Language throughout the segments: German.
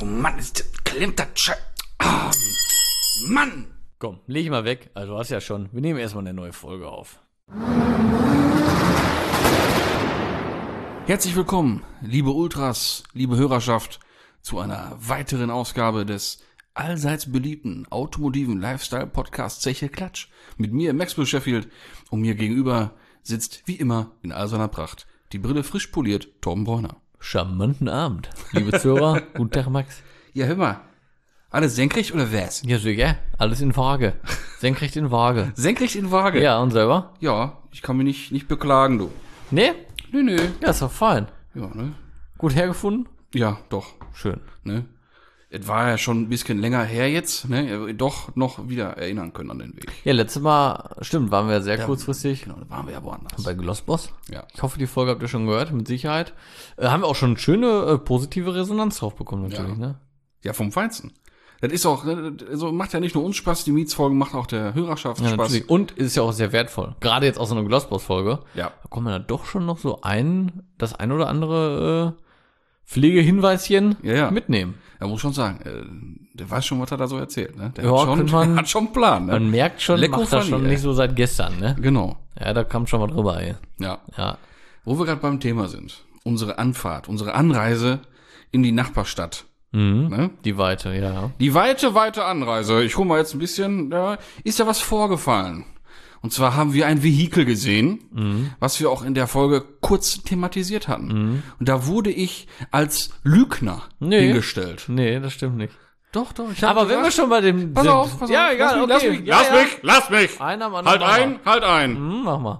Oh Mann, klemmt das Mann! Komm, leg ich mal weg. Also du hast ja schon. Wir nehmen erstmal eine neue Folge auf. Herzlich willkommen, liebe Ultras, liebe Hörerschaft, zu einer weiteren Ausgabe des allseits beliebten automotiven Lifestyle-Podcasts Zeche Klatsch. Mit mir, Maxwell Sheffield, und mir gegenüber sitzt, wie immer, in all seiner Pracht, die Brille frisch poliert, Torben Bräuner. Charmanten Abend, liebe Zuhörer. Guten Tag, Max. Ja, hör mal, alles senkrecht oder was? Ja, sicher. Alles in Waage. Senkrecht in Waage. Senkrecht in Waage? Ja, und selber? Ja, ich kann mich nicht beklagen, du. Nee? Nö. Ja, ist doch fein. Ja, ne? Gut hergefunden? Ja, doch. Schön. Ne? Es war ja schon ein bisschen länger her jetzt, ne? Doch noch wieder erinnern können an den Weg. Ja, letztes Mal, stimmt, waren wir sehr kurzfristig Genau, da waren wir ja woanders. bei Glossboss. Ja. Ich hoffe, die Folge habt ihr schon gehört, mit Sicherheit. Haben wir auch schon schöne positive Resonanz drauf bekommen, natürlich, Ja. ne? Ja, vom Feinsten. Das ist auch, also macht ja nicht nur uns Spaß, die Mietsfolgen macht auch der Hörerschaft Ja, Spaß. natürlich. Und ist ja auch sehr wertvoll. Gerade jetzt aus so einer Glossboss-Folge. Ja. Da kommen wir dann doch schon noch so das ein oder andere Pflegehinweischen Ja. mitnehmen. Er muss schon sagen, der weiß schon, was er da so erzählt, ne? Der Ja, hat, könnte man- hat schon einen Plan, ne? Man merkt schon, Lecko macht das funny, schon ey. nicht so seit gestern, ne? Genau, Ja, da kam schon mal drüber, ey. ja. Ja. Wo wir gerade beim Thema sind. Unsere Anfahrt, unsere Anreise in die Nachbarstadt. Mhm. Ne? Die Weite, ja. Die weite Anreise. Ich hole mal jetzt ein bisschen, da ist ja was vorgefallen. Und zwar haben wir ein Vehikel gesehen, was wir auch in der Folge kurz thematisiert hatten. Und da wurde ich als Lügner hingestellt. Nee, das stimmt nicht. Doch, ich Aber wenn wir schon bei dem Pass auf. Ja, egal, okay. Lass mich. Einer am anderen. Halt ein. Mach mal.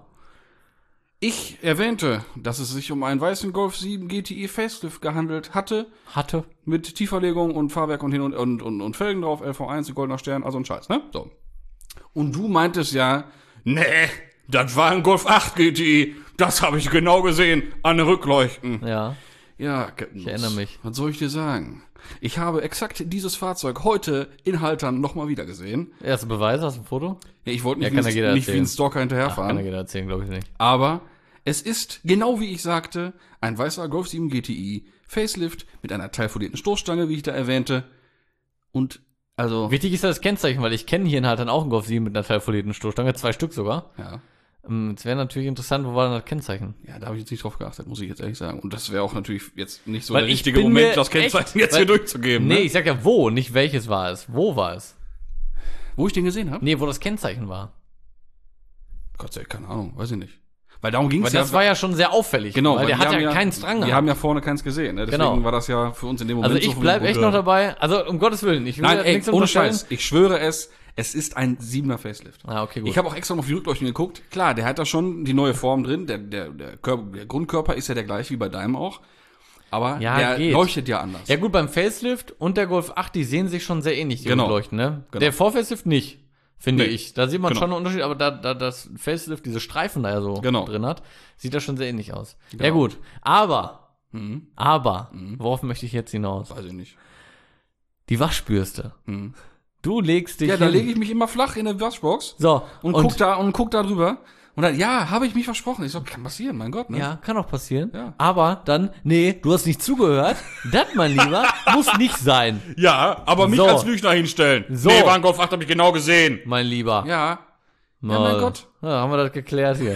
Ich erwähnte, dass es sich um einen weißen Golf 7 GTI Facelift gehandelt hatte, Hatte. mit Tieferlegung und Fahrwerk und hin und Felgen drauf, LV1, ein goldener Stern, also ein Scheiß, ne? So. Und du meintest ja, nee, das war ein Golf 8 GTI, das habe ich genau gesehen, an den Rückleuchten. Ja. Ja, Captain Ich erinnere mich. Was soll ich dir sagen? Ich habe exakt dieses Fahrzeug heute in Haltern nochmal wieder gesehen. Erste Beweise, hast du ein Foto? Ja, ich wollte Ja, nicht, kann ja jeder nicht wie ein erzählen. Stalker Kann hinterherfahren, ja jeder erzählen, glaube ich nicht. aber es ist, genau wie ich sagte, ein weißer Golf 7 GTI Facelift mit einer teilfolierten Stoßstange, wie ich da erwähnte. Und, also, Wichtig ist das Kennzeichen, weil ich kenne hier in Haltern auch einen Golf 7 mit einer teilfolierten Stoßstange, 2 Stück sogar. ja. Jetzt wäre natürlich interessant, wo war denn das Kennzeichen? Ja, da habe ich jetzt nicht drauf geachtet, muss ich jetzt ehrlich sagen. Und das wäre auch natürlich jetzt nicht so Weil der ich richtige bin Moment, mir das Kennzeichen echt- jetzt weil- hier durchzugeben. Nee, Ne? ich sag ja wo, nicht welches war es. Wo war es? Wo ich den gesehen habe? Nee, wo das Kennzeichen war. Gott sei Dank, keine Ahnung, weiß ich nicht. Weil darum ging Weil es ja. das war ja schon sehr auffällig. genau, Weil der wir hat haben ja keinen Strang Wir gehabt. haben ja vorne keins gesehen, ne? Deswegen Genau. war das ja für uns in dem Moment Also ich so bleib von- echt noch dabei. Also um Gottes Willen, ich will Nein, jetzt ey, nichts ohne unterstellen. Scheiß. Ich schwöre es ist ein 7er Facelift. Ah, okay, gut. Ich habe auch extra noch auf die Rückleuchten geguckt. Klar, der hat da schon die neue Form drin. Der Grundkörper ist ja der gleiche wie bei deinem auch. Aber Ja, der geht. leuchtet ja anders. Ja gut, beim Facelift und der Golf 8, die sehen sich schon sehr ähnlich, die Genau. Leuchten, ne? Genau. Der Vor-Facelift nicht, finde Nee. ich. Da sieht man Genau. schon einen Unterschied, aber da das Facelift diese Streifen da ja so Genau. drin hat, sieht das schon sehr ähnlich aus. Genau. Ja gut, aber, Mhm. worauf möchte ich jetzt hinaus? Weiß ich nicht. Die Waschbürste. Mhm. Du legst dich Ja, da hin. lege ich mich immer flach in der Waschbox So, und guck da drüber. Und dann, ja, habe ich mich versprochen. Ich so, kann passieren, mein Gott, ne? Ja, kann auch passieren. Ja. Aber dann, nee, du hast nicht zugehört. Das, mein Lieber, muss nicht sein, Ja, aber mich So. als Lügner hinstellen. So. Nee, war ein Golf 8, habe ich genau gesehen. mein Lieber. Ja. Mal. mein Gott. Ja, haben wir das geklärt hier.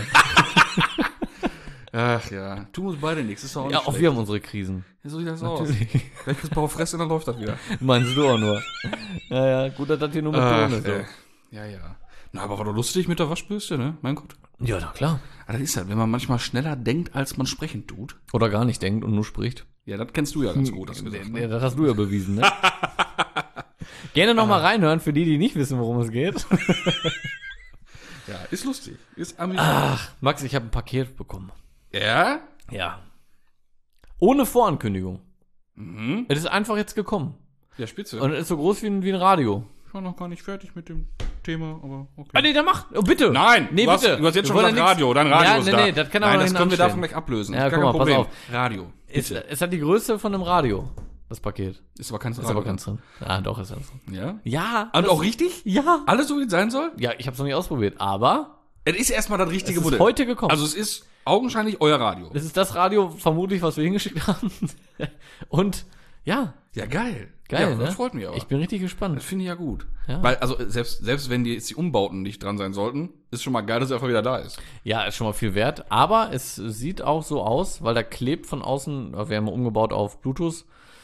Ach ja. Tun uns beide nichts. Ist doch auch Ja, nicht auch schlecht. wir haben unsere Krisen. Ja, so sieht das aus. Natürlich. Vielleicht kriegst du auf Fresse, dann läuft das wieder. Meinst du auch nur. Ja, gut, dass das hier nur mit Ton ist. So. Ja. Na, aber war doch lustig mit der Waschbürste, ne? Mein Gott. Ja, na klar. Aber das ist halt, wenn man manchmal schneller denkt, als man sprechen tut. Oder gar nicht denkt und nur spricht. Ja, das kennst du ja ganz gut, hast du gesagt. Ne? Ja, das hast du ja bewiesen, ne? Gerne noch mal reinhören, für die nicht wissen, worum es geht. Ja, ist lustig. Ist amüsant. Ach, Max, ich habe ein Paket bekommen. Ja? Ja. Ohne Vorankündigung. Mhm. Es ist einfach jetzt gekommen. Ja, spitze. Und es ist so groß wie ein Radio. Ich war noch gar nicht fertig mit dem Thema, aber okay. Ah, nee, dann mach. Oh, bitte. Nein, nee, du hast, bitte. du hast jetzt schon Wir wollen gesagt Radio. Dein Radio ja, ist nee, da. Nee, das kann aber Nein, noch das können wir hinten davon anstellen. gleich ablösen. Ja, Gar guck kein mal, pass Problem. auf. Radio. Es hat die Größe von einem Radio, das Paket. Ist aber keins Ist aber ganz drin. Ah, doch, ist das drin. Ja? Ja. Und das- auch richtig? Ja. Alles so, wie es sein soll? Ja, ich hab's noch nicht ausprobiert, aber Es ist erstmal das richtige es ist Modell. heute gekommen. Also es ist augenscheinlich euer Radio. Es ist das Radio, vermutlich, was wir hingeschickt haben. Und, ja. Ja, geil. Geil, Ja, ne? das freut mich aber. Ich bin richtig Das gespannt. finde ich ja gut. Ja. Weil, also selbst wenn jetzt die Umbauten nicht dran sein sollten, ist schon mal geil, dass er einfach wieder da ist. Ja, ist schon mal viel wert. Aber es sieht auch so aus, weil da klebt von außen, wir haben umgebaut auf Bluetooth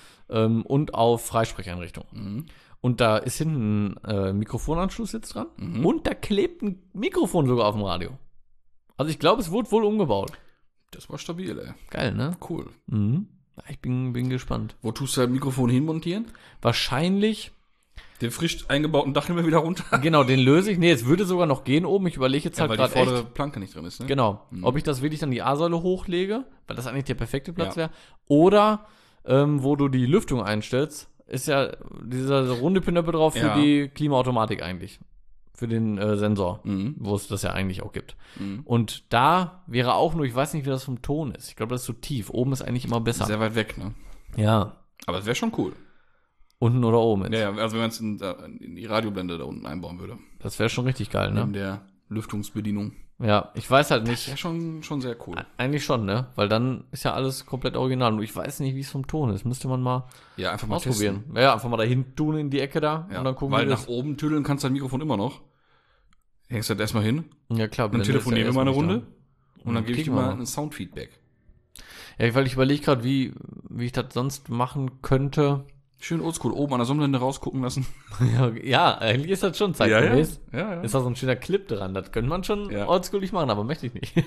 und auf Freisprecheinrichtung. Und da ist hinten ein Mikrofonanschluss jetzt dran. Und da klebt ein Mikrofon sogar auf dem Radio. Also ich glaube, es wurde wohl umgebaut. Das war stabil, ey. Geil, ne? Cool. Mhm. Ja, ich bin gespannt. Wo tust du das Mikrofon hinmontieren? Wahrscheinlich, Den frisch eingebauten Dachhimmel wieder runter? genau, den löse ich. Nee, es würde sogar noch gehen oben. Ich überlege jetzt halt weil die gerade vordere echt. Planke nicht drin ist, ne? Genau. Ob ich das wirklich an die A-Säule hochlege, weil das eigentlich der perfekte Platz Ja. wäre. Oder wo du die Lüftung einstellst, ist ja dieser runde Pinöppel drauf für Ja. die Klimaautomatik eigentlich. Für den Sensor, Mhm. wo es das ja eigentlich auch gibt. Mhm. Und da wäre auch nur, ich weiß nicht, wie das vom Ton ist. Ich glaube, das ist zu tief. Oben ist eigentlich immer besser. Sehr weit weg, ne? Ja. Aber es wäre schon cool. Unten oder oben jetzt. Ja, also wenn man es in die Radioblende da unten einbauen würde. Das wäre schon richtig geil, ne? In der Lüftungsbedienung. Ja, ich weiß halt Das wäre nicht. schon sehr cool. Eigentlich schon, ne? Weil dann ist ja alles komplett original. Nur ich weiß nicht, wie es vom Ton ist. Müsste man mal Ja, einfach mal ausprobieren. Ja, einfach mal dahin tun in die Ecke da Ja, und dann gucken, weil wie das. nach oben tüdeln kannst du dein Mikrofon immer noch. Hängst du das erstmal hin, Ja, klar. dann Blende telefonieren wir ist mal ja eine erstmal Runde nicht und dann gebe ich dir kriegen wir mal mal. ein Soundfeedback. da. Ja, weil ich überlege gerade, wie ich das sonst machen könnte. Schön oldschool, oben an der Sonnenblende rausgucken lassen. Ja, eigentlich ist das schon zeitgemäß. Ja. Ist da so ein schöner Clip dran. Das könnte man schon Ja. oldschoolig machen, aber möchte ich nicht.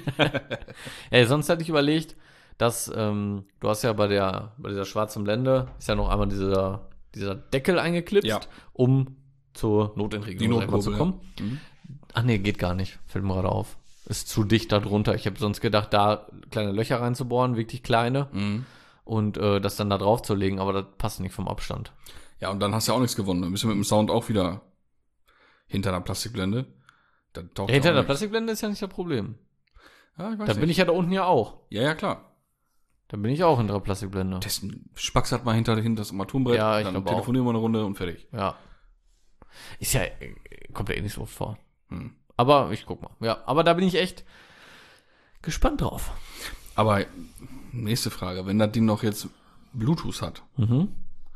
Ja, sonst hätte ich überlegt, dass du hast ja bei dieser schwarzen Blende ist ja noch einmal dieser Deckel eingeklipst, Ja. um zur Notentriegelung Die sag ich mal, zu Notkurbel, kommen. Mhm. Ach nee, geht gar nicht. Fällt mir gerade auf. Ist zu dicht da drunter. Ich habe sonst gedacht, da kleine Löcher reinzubohren, wirklich kleine, Mhm. und das dann da drauf zu legen, aber das passt nicht vom Abstand. Ja, und dann hast du ja auch nichts gewonnen. Dann bist du mit dem Sound auch wieder hinter einer Plastikblende. Dann taucht Hinter auch der nichts. Plastikblende ist ja nicht das Problem. Ja, ich weiß Da bin ich ja da unten ja auch. Ja, klar. Da bin ich auch hinter der Plastikblende. Testen. Spax hat mal hinter das Armaturenbrett. Ja, ich dann glaub auch. telefonieren wir eine Runde und fertig. Ja. Ist ja, kommt ja eh nicht so oft vor. Hm. Aber ich guck mal. Ja, aber da bin ich echt gespannt drauf. Aber nächste Frage. Wenn das Ding noch jetzt Bluetooth hat, Mhm.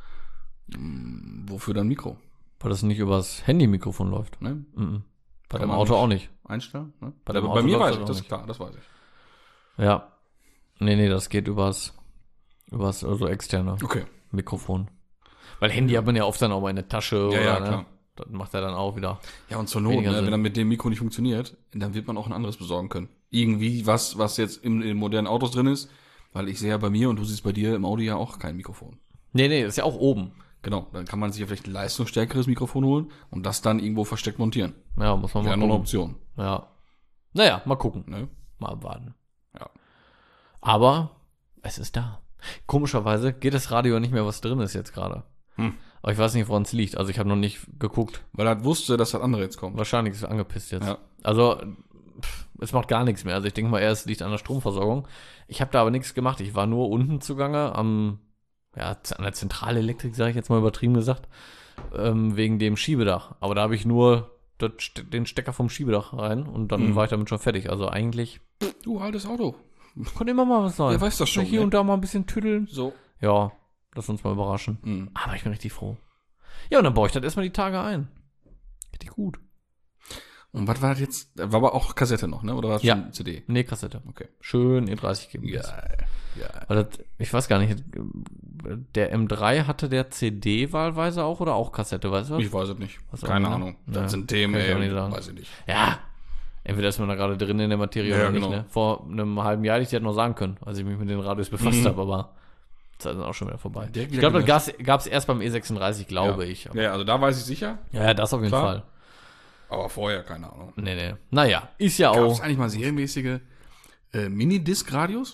wofür dann Mikro? Weil das nicht übers Handy-Mikrofon läuft. Ne? Mhm. Bei Kann dem man Auto nicht auch nicht. Einstellen? Ne? Bei dem Bei Auto mir läuft weiß das ich, auch das ist nicht. klar, das weiß ich. Ja. Nee, das geht übers also externe Okay. Mikrofon. Weil Handy hat man ja oft dann auch mal in der Tasche Ja, oder, ja, ne? klar. Das macht er dann auch wieder. Ja, und zur Not, Weniger ne, Sinn. wenn dann mit dem Mikro nicht funktioniert, dann wird man auch ein anderes besorgen können. Irgendwie was jetzt in den modernen Autos drin ist, weil ich sehe ja bei mir und du siehst bei dir im Audi ja auch kein Mikrofon. Nee, das ist ja auch oben. Genau, dann kann man sich ja vielleicht ein leistungsstärkeres Mikrofon holen und das dann irgendwo versteckt montieren. Ja, muss man Wäre mal noch eine gucken. Option. Ja. Naja, mal gucken. Ne? Mal abwarten. Ja. Aber es ist da. Komischerweise geht das Radio nicht mehr, was drin ist jetzt gerade. Aber ich weiß nicht, woran es liegt. Also ich habe noch nicht geguckt. Weil er wusste, dass das andere jetzt kommt. Wahrscheinlich ist es angepisst jetzt. Ja. Also es macht gar nichts mehr. Also ich denke mal eher, es liegt an der Stromversorgung. Ich habe da aber nichts gemacht. Ich war nur unten zugange an der Zentralelektrik, sage ich jetzt mal übertrieben gesagt, wegen dem Schiebedach. Aber da habe ich nur den Stecker vom Schiebedach rein und dann war ich damit schon fertig. Also eigentlich Du, altes Auto. konnte immer mal was sein. Wer weiß das schon, Hier ne? und da mal ein bisschen tüddeln. So. Ja, lass uns mal überraschen. Mhm. Aber ich bin richtig froh. Ja, und dann baue ich das erstmal die Tage ein. Richtig gut. Und was war das jetzt? War aber auch Kassette noch, ne? Oder war das Ja. schon CD? Nee, Kassette. Okay. Schön E30 GB. Ja. Weil das, ich weiß gar nicht, der M3 hatte der CD wahlweise auch oder auch Kassette, weißt du was? Ich weiß es nicht. Was auch Keine immer. Ahnung. Ja, Das sind Themen, kann ich auch ey. nicht sagen. Weiß ich nicht. Ja, entweder ist man da gerade drin in der Materie Ja, oder nicht, genau. ne? Vor einem halben Jahr hätte ich das noch sagen können, als ich mich mit den Radios befasst habe, aber Zeit sind auch schon wieder vorbei. Direkt Ich wieder glaube, das gab's erst beim E36, glaube ja. ich. Ja, also da weiß ich sicher. Ja, das auf jeden Klar. Fall. Aber vorher, keine Ahnung. Nee. Naja, ist ja Gab auch. es eigentlich mal serienmäßige Minidisc-Radios?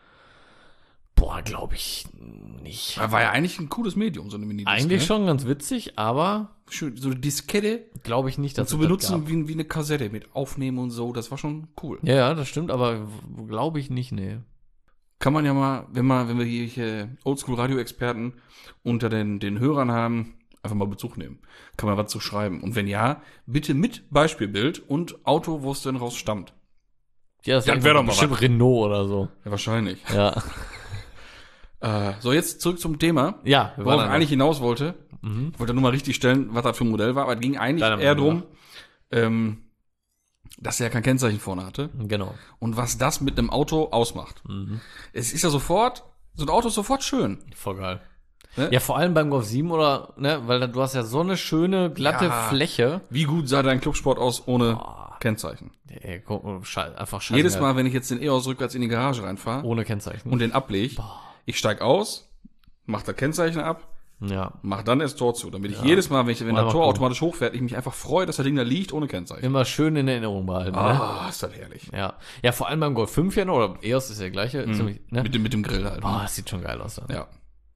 Boah, glaube ich nicht. War ja eigentlich ein cooles Medium, so eine Minidisc. Eigentlich ne? schon ganz witzig, aber Schön, so eine Diskette glaube ich nicht, dass zu es das benutzen gab. wie eine Kassette mit Aufnehmen und so. Das war schon cool. Ja, das stimmt, aber glaube ich nicht, nee. Kann man ja mal, wenn wir hier Oldschool-Radio-Experten unter den Hörern haben, einfach mal Bezug nehmen. Kann man was zu schreiben. Und wenn ja, bitte mit Beispielbild und Auto, wo es denn raus stammt. Ja, das Ja, wär doch mal bestimmt was. Renault oder so. Ja, wahrscheinlich. Ja. So, jetzt zurück zum Thema. Ja, wir Worauf waren ich eigentlich hinaus wollte. Mhm. Ich wollte nur mal richtig stellen, was das für ein Modell war, aber es ging eigentlich Deiner eher Meinung drum, dass er ja kein Kennzeichen vorne hatte. Genau. Und was das mit einem Auto ausmacht. Mhm. Es ist ja sofort, so ein Auto ist sofort schön. Voll geil. Ne? Ja, vor allem beim Golf 7 oder, ne, weil du hast ja so eine schöne, glatte Ja. Fläche. Wie gut sah dein Clubsport aus ohne Kennzeichen? Ey, guck, einfach scheiße. Jedes Mal, wenn ich jetzt den EOS rückwärts in die Garage reinfahre ohne Kennzeichen. und den ablege, ich steig aus, mach das Kennzeichen ab, ja. mach dann das Tor zu, damit ich jedes Mal, wenn das Mal Tor gucken. automatisch hochfährt, ich mich einfach freue, dass das Ding da liegt ohne Kennzeichen. Immer schön in Erinnerung behalten, ne? Ah, ist das herrlich. Ja. Ja, vor allem beim Golf 5 ja noch, oder EOS ist ja der gleiche, ziemlich, ne? Mit dem Grill halt. Boah, das sieht schon geil aus. Ja.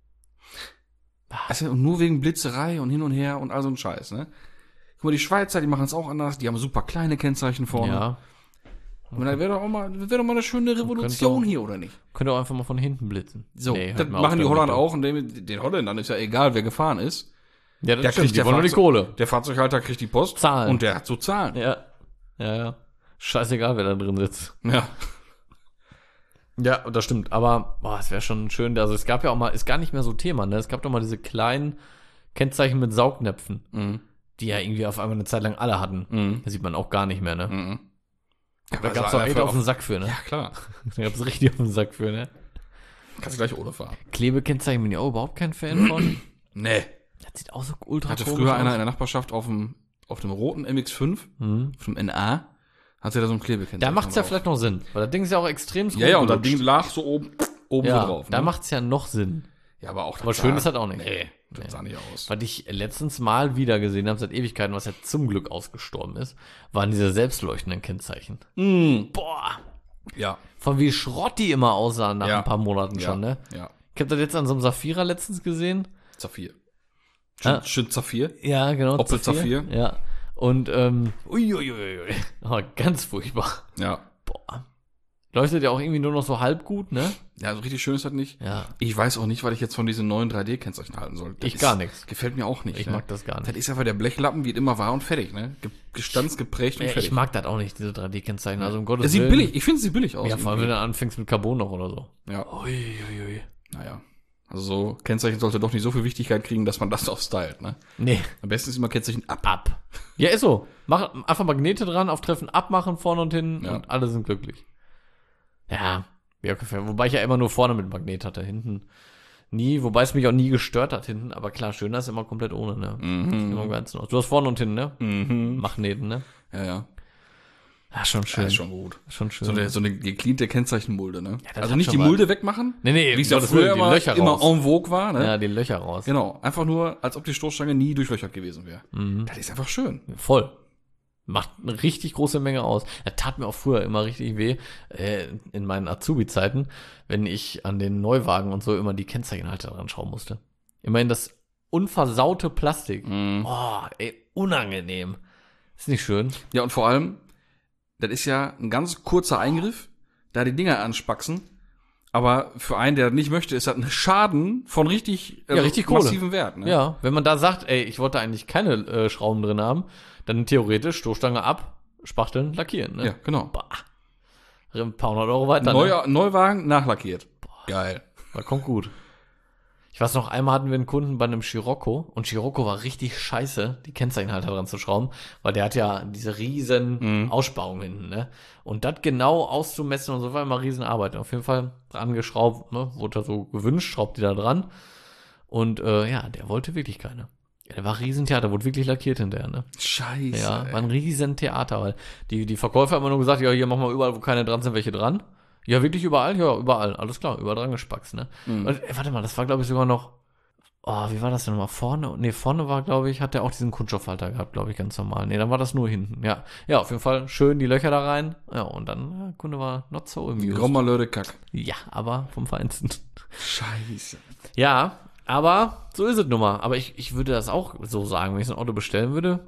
Also nur wegen Blitzerei und hin und her und all so ein Scheiß, ne? Guck mal, die Schweizer, die machen es auch anders, die haben super kleine Kennzeichen vorne. Ja. Und da wäre doch mal eine schöne Revolution hier, oder nicht? Könnt ihr auch einfach mal von hinten blitzen. So, Nee, das hört mal machen auf die damit. Holländer auch und den Holländern ist ja egal, wer gefahren ist. Ja, das Der stimmt, kriegt die der wollen nur die Fahrzeug- Kohle. Der Fahrzeughalter kriegt die Post. Zahlen. Und der hat so Zahlen. Ja. Ja, ja. Scheißegal, wer da drin sitzt. Ja. Ja, das stimmt. Aber, boah, es wäre schon schön. Also, es gab ja auch mal, ist gar nicht mehr so Thema, ne? Es gab doch mal diese kleinen Kennzeichen mit Saugnäpfen, Mhm. die ja irgendwie auf einmal eine Zeit lang alle hatten. Mhm. Das sieht man auch gar nicht mehr, ne? Mhm. Da gab's auch echt auf den Sack für, ne? Ja, klar. Da gab's richtig auf den Sack für, ne? Kannst du gleich ohne fahren. Klebekennzeichen bin ich auch überhaupt kein Fan von. Nee. Das sieht auch so ultra Hatte komisch früher aus. einer in der Nachbarschaft auf dem roten MX5, auf dem NA, hatte da so ein Klebekennzeichen. Da macht's ja drauf. vielleicht noch Sinn, weil das Ding ist ja auch extrem Ja, und das rumgelutscht. Ding lag so oben ja, so drauf. da Ne? macht's ja noch Sinn. Ja, aber auch Aber schön ist das auch nicht. Nee, das sah nicht aus. Was ich letztens mal wieder gesehen habe, seit Ewigkeiten, was ja zum Glück ausgestorben ist, waren diese selbstleuchtenden Kennzeichen. Boah, Ja. von wie Schrott die immer aussahen nach Ja. ein paar Monaten schon, ne? Ja. Ich habe das jetzt an so einem Saphira letztens gesehen. Saphir. Ah. Schön Saphir. Ja, genau. Opel Saphir. Ja. Und, uiuiui. Oh, ganz furchtbar. Ja. Boah. Leuchtet ja auch irgendwie nur noch so halb gut, ne? Ja, so richtig schön ist das nicht. Ja. Ich weiß auch nicht, was ich jetzt von diesen neuen 3D-Kennzeichen halten soll. Das Ich ist- gar nichts. Gefällt mir auch nicht. Ich ne? mag das gar Das nicht. ist einfach der Blechlappen, wie es immer war und fertig, ne? Gestandsgeprägt und Ich fertig. mag das auch nicht, diese 3D-Kennzeichen. Also um Gottes Es sieht Willen. billig, ich finde, es sieht billig aus. Ja, vor allem, wenn irgendwie. du anfängst mit Carbon noch oder so. Ja, Uiuiui. naja. Also so Kennzeichen sollte doch nicht so viel Wichtigkeit kriegen, dass man das auch stylt, ne? Nee. Am besten ist immer Kennzeichen ab. Ab. Ja, ist so. Mach einfach Magnete dran, auf Treffen abmachen, vorne und hinten Ja. und alle sind glücklich. Ja, ungefähr. Wobei ich ja immer nur vorne mit Magnet hatte, hinten nie, wobei es mich auch nie gestört hat hinten, aber klar, schöner ist immer komplett ohne, ne? Sieht immer ganz aus. Du hast vorne und hinten, ne? Magneten, ne? Ja, ja. Ja, schon schön. Das ist schon gut. Schon schön. So eine gecleante Kennzeichenmulde, ne? das Also hat nicht schon die was. Mulde wegmachen, Nee, wie es ja Gottes früher Willen, die immer, Löcher immer raus. en vogue war, ne? Ja, die Löcher raus. Genau, einfach nur, als ob die Stoßstange nie durchlöchert gewesen wäre. Das ist einfach schön. Voll. Macht eine richtig große Menge aus. Das tat mir auch früher immer richtig weh, in meinen Azubi-Zeiten, wenn ich an den Neuwagen und so immer die Kennzeichenhalter dran schauen musste. Immerhin das unversaute Plastik. Oh, ey, unangenehm. Ist nicht schön. Ja, und vor allem, das ist ja ein ganz kurzer Eingriff, da die Dinger anspaxen. Aber für einen, der das nicht möchte, ist das ein Schaden von richtig, richtig Kohle. massiven Wert. Ne? Ja, wenn man da sagt, ey, ich wollte eigentlich keine Schrauben drin haben, dann theoretisch Stoßstange ab, spachteln, lackieren. Ne? Ja, genau. Bah. Ein paar hundert Euro weiter. Ne? Neuwagen nachlackiert. Geil. Das kommt gut. Ich weiß noch, einmal hatten wir einen Kunden bei einem Scirocco und Scirocco war richtig scheiße, die Kennzeichenhalter dran zu schrauben, weil der hat ja diese riesen Aussparungen hinten, ne? Und das genau auszumessen und so war immer riesen Arbeit. Auf jeden Fall dran geschraubt, ne? Wurde da so gewünscht, schraubt die da dran. Und ja, der wollte wirklich keine. Ja, der war riesen Theater, wurde wirklich lackiert hinterher, ne? Scheiße. Ja, war ein riesen Theater, weil die Verkäufer haben immer nur gesagt, ja, hier machen wir überall, wo keine dran sind, welche dran. Ja, wirklich überall? Ja, überall. Alles klar, überall dran gespackst, ne? Und, warte mal, das war, glaube ich, sogar noch, wie war das denn nochmal? Vorne? Nee, vorne war, glaube ich, hat der auch diesen Kunststoffhalter gehabt, glaube ich, ganz normal. Nee, dann war das nur hinten, ja. Ja, auf jeden Fall schön die Löcher da rein. Ja, und dann, der Kunde war not so amused. Grommerlöde Kack. Ja, aber vom Feinsten. Scheiße. Ja, aber so ist es nun mal. Aber ich würde das auch so sagen, wenn ich so ein Auto bestellen würde.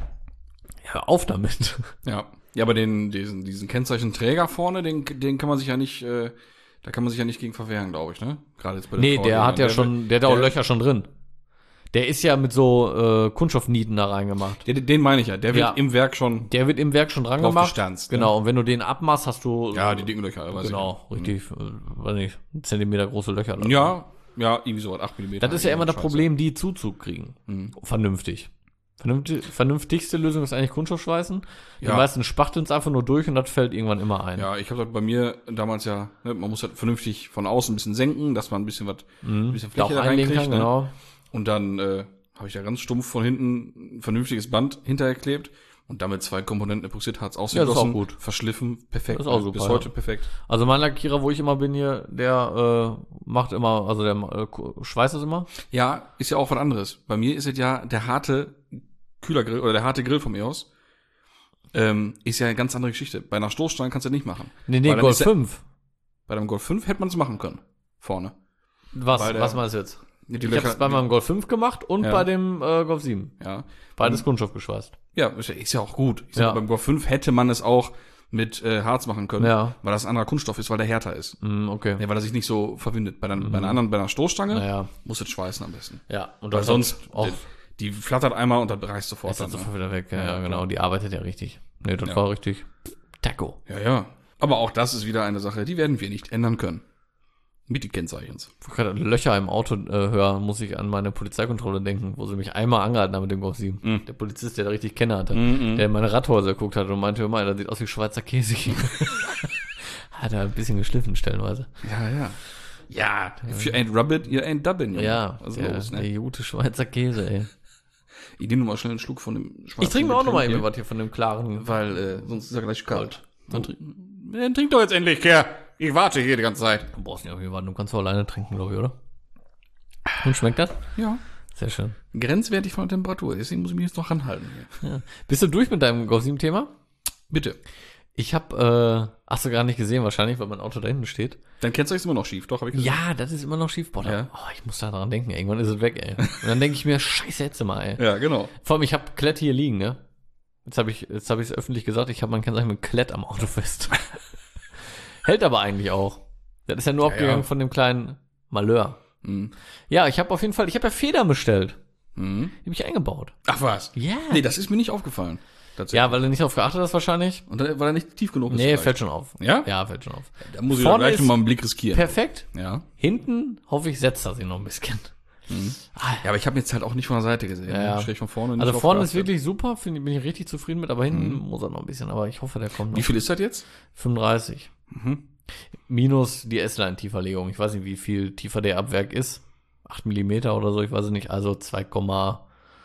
Hör auf damit. Ja. Ja, aber diesen Kennzeichenträger vorne, den kann man sich ja nicht, da kann man sich ja nicht gegen verwehren, glaube ich, ne? Gerade jetzt bei den Nee, der VW, hat ja der- schon, der hat auch der- Löcher schon drin. Der ist ja mit so Kunststoffnieten da reingemacht. Den meine ich ja. Der wird im Werk schon Der wird im Werk schon dran drauf gemacht. gestanzt. Ne? Genau, und wenn du den abmachst, hast du Ja, die dicken Löcher. Weiß genau, richtig, weiß nicht, 1 Zentimeter große Löcher. ich. Ja, irgendwie so 8 mm. Das ist ja immer das Problem, die Zuzug kriegen. Vernünftig. Vernünftigste Lösung ist eigentlich Kunststoffschweißen. Die Ja. meisten spachteln es einfach nur durch und das fällt irgendwann immer ein. Ja, ich habe das bei mir damals ja, ne, man muss das vernünftig von außen ein bisschen senken, dass man ein bisschen Da Fläche auch da einlegen reinkriegt. kann, Ne? genau. Und dann habe ich da ganz stumpf von hinten ein vernünftiges Band hintergeklebt und damit 2 Komponenten Epoxidharz ausgegossen, auch gut. verschliffen, perfekt. Das ist auch super, Bis heute perfekt. Also mein Lackierer, wo ich immer bin hier, der macht immer, also der schweißt es immer. Ja, ist ja auch was anderes. Bei mir ist es ja der harte Kühlergrill oder der harte Grill von mir aus. Ist ja eine ganz andere Geschichte. Bei einer Stoßstange kannst du das nicht machen. Nee, Weil dann Golf ist der- 5. Bei einem Golf 5 hätte man es machen können. Vorne. Was Weil der- meinst du jetzt? Die Ich habe es bei meinem Golf 5 gemacht und Ja. bei dem Golf 7. ja. Beides Kunststoff geschweißt. Ja, ist ja auch gut. Ich Ja. sag, beim Golf 5 hätte man es auch mit Harz machen können, Ja. weil das ein anderer Kunststoff ist, weil der härter ist. Okay. Ja, weil er sich nicht so verwindet. Bei einer Stoßstange Naja. muss es schweißen am besten. Ja, und Weil das sonst, auch die flattert einmal und dann reißt sofort. ist dann Dann, sofort wieder weg. Ja, Ja, genau. klar. Die arbeitet ja richtig. Nee, das Ja. war richtig Taco. Ja. Aber auch das ist wieder eine Sache, die werden wir nicht ändern können. Mit den Kennzeichens. Wo ich gerade Löcher im Auto höre, muss ich an meine Polizeikontrolle denken, wo sie mich einmal angehalten haben mit dem Golf 7. Der Polizist, der da richtig Kenner hatte, der in meine Radhäuser geguckt hat und meinte, hör mal, das sieht aus wie Schweizer Käse. Hat er ein bisschen geschliffen stellenweise. Ja. Ja, if you ain't rub it, you ain't dubbin. Ja, Was ist der, los, ne? der gute Schweizer Käse, ey. Ich nehme nur mal schnell einen Schluck von dem schwarzen Ich trinke mir auch noch mal Getränk eben was hier von dem klaren. hier, weil sonst ist er gleich kalt. Dann trink doch jetzt endlich, Kerl. Ich warte hier die ganze Zeit. Du brauchst nicht auf jeden Fall, du kannst auch alleine trinken, glaube ich, oder? Und schmeckt das? Ja. Sehr schön. Grenzwertig von der Temperatur, deswegen muss ich mich jetzt noch ranhalten. Hier. Ja. Bist du durch mit deinem Golf 7 Thema? Bitte. Ich habe, hast du gar nicht gesehen wahrscheinlich, weil mein Auto da hinten steht. Dein Kennzeichen ist immer noch schief, doch, habe ich gesehen. Ja, das ist immer noch schief. Boah, Ja. ich muss da dran denken. Irgendwann ist es weg, ey. Und dann denke ich mir, scheiße, jetzt mal, ey. Ja, genau. Vor allem, ich habe Klett hier liegen, ne? Jetzt habe ich es öffentlich gesagt, ich habe mein Kennzeichen mit Klett am Auto fest. Hält aber eigentlich auch. Das ist ja nur abgegangen ja. von dem kleinen Malheur. Mhm. Ja, ich habe auf jeden Fall, ich habe ja Federn bestellt. Mhm. Die habe ich eingebaut. Ach was? Ja. Nee, das ist mir nicht aufgefallen. Tatsächlich. Ja, weil du nicht darauf geachtet hast wahrscheinlich. Und weil er nicht tief genug ist. Nee, vielleicht. fällt schon auf. Ja? Ja, fällt schon auf. Da muss ich Vorne gleich ist mal einen Blick riskieren. Perfekt. Ja. Hinten, hoffe ich, setzt er sich noch ein bisschen. Ja, aber ich habe jetzt halt auch nicht von der Seite gesehen. Ja. Schräg von vorne. Nicht Also drauf vorne ist geachtet. wirklich super, bin ich richtig zufrieden mit, aber hinten muss er noch ein bisschen. Aber ich hoffe, der kommt noch. Wie viel ist das jetzt? 35. Minus die S-Line-Tieferlegung. Ich weiß nicht, wie viel tiefer der Abwerk ist. 8 Millimeter oder so, ich weiß es nicht. Also 2,7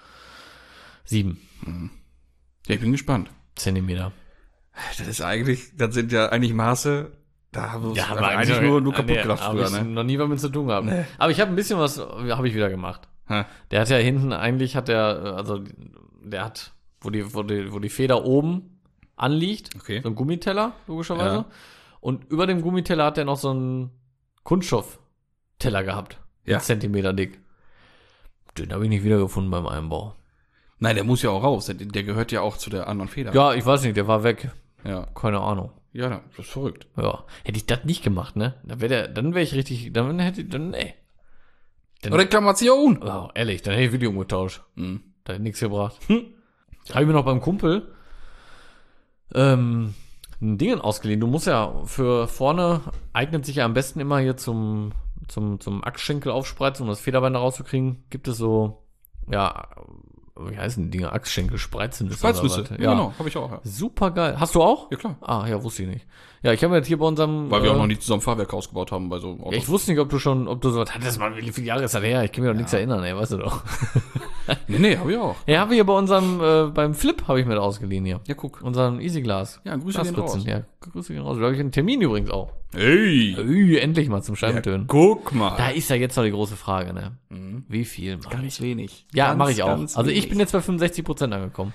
Ja, ich bin gespannt. Zentimeter. Das sind ja eigentlich Maße, da haben wir aber eigentlich nur kaputt gedacht Habe früher, ich ne? noch nie was mit zu tun gehabt. Aber ich habe ein bisschen was, habe ich wieder gemacht. Ha. Der hat ja hinten, eigentlich hat der, also der hat, wo die Feder oben anliegt, Okay. so ein Gummiteller, logischerweise. Ja. Und über dem Gummiteller hat der noch so einen Kunststoffteller gehabt. Ja. 1 Zentimeter dick. Den habe ich nicht wiedergefunden beim Einbau. Nein, der muss ja auch raus. Der gehört ja auch zu der anderen Feder. Ja, ich weiß nicht, der war weg. Ja. Keine Ahnung. Ja, das ist verrückt. Ja. Hätte ich das nicht gemacht, ne? Dann wäre ich richtig, ey. Reklamation! Oh, ehrlich, dann hätte ich Video umgetauscht. Mhm. Da hätte nichts gebracht. Habe ich mir noch beim Kumpel ein Ding ausgeliehen. Du musst ja für vorne, eignet sich ja am besten immer hier zum Achsschenkel aufspreizen, um das Federbein da rauszukriegen. Gibt es so, ja, wie heißen die Dinge? Achsschenkel, Spreiznüsse. Spreiznüsse. oder was? Ja, genau. Habe ich auch. Ja. Super geil. Hast du auch? Ja, klar. Ah, ja, wusste ich nicht. Ja, ich habe jetzt hier bei unserem. Weil wir auch noch nie zusammen Fahrwerk ausgebaut haben bei so Autos. Ja, ich wusste nicht, ob du so was hattest, Mann, wie viele Jahre ist das her? Ich kann mich doch nichts erinnern, ey, weißt du doch. Nee, habe ich auch. Ja, habe ich hier bei unserem, beim Flip habe ich mir das ausgeliehen hier. Ja, guck. Unseren Easy-Glas. Ja, Grüße gehen raus. Ja, Grüße gehen raus. Da habe ich einen Termin übrigens auch. Hey! Endlich mal zum Scheibentönen. Guck mal. Da ist ja jetzt noch die große Frage, ne? Wie viel mach ich? wenig. Ja, Ganz, mache ich auch. ganz Also ich wenig. bin jetzt bei 65% angekommen.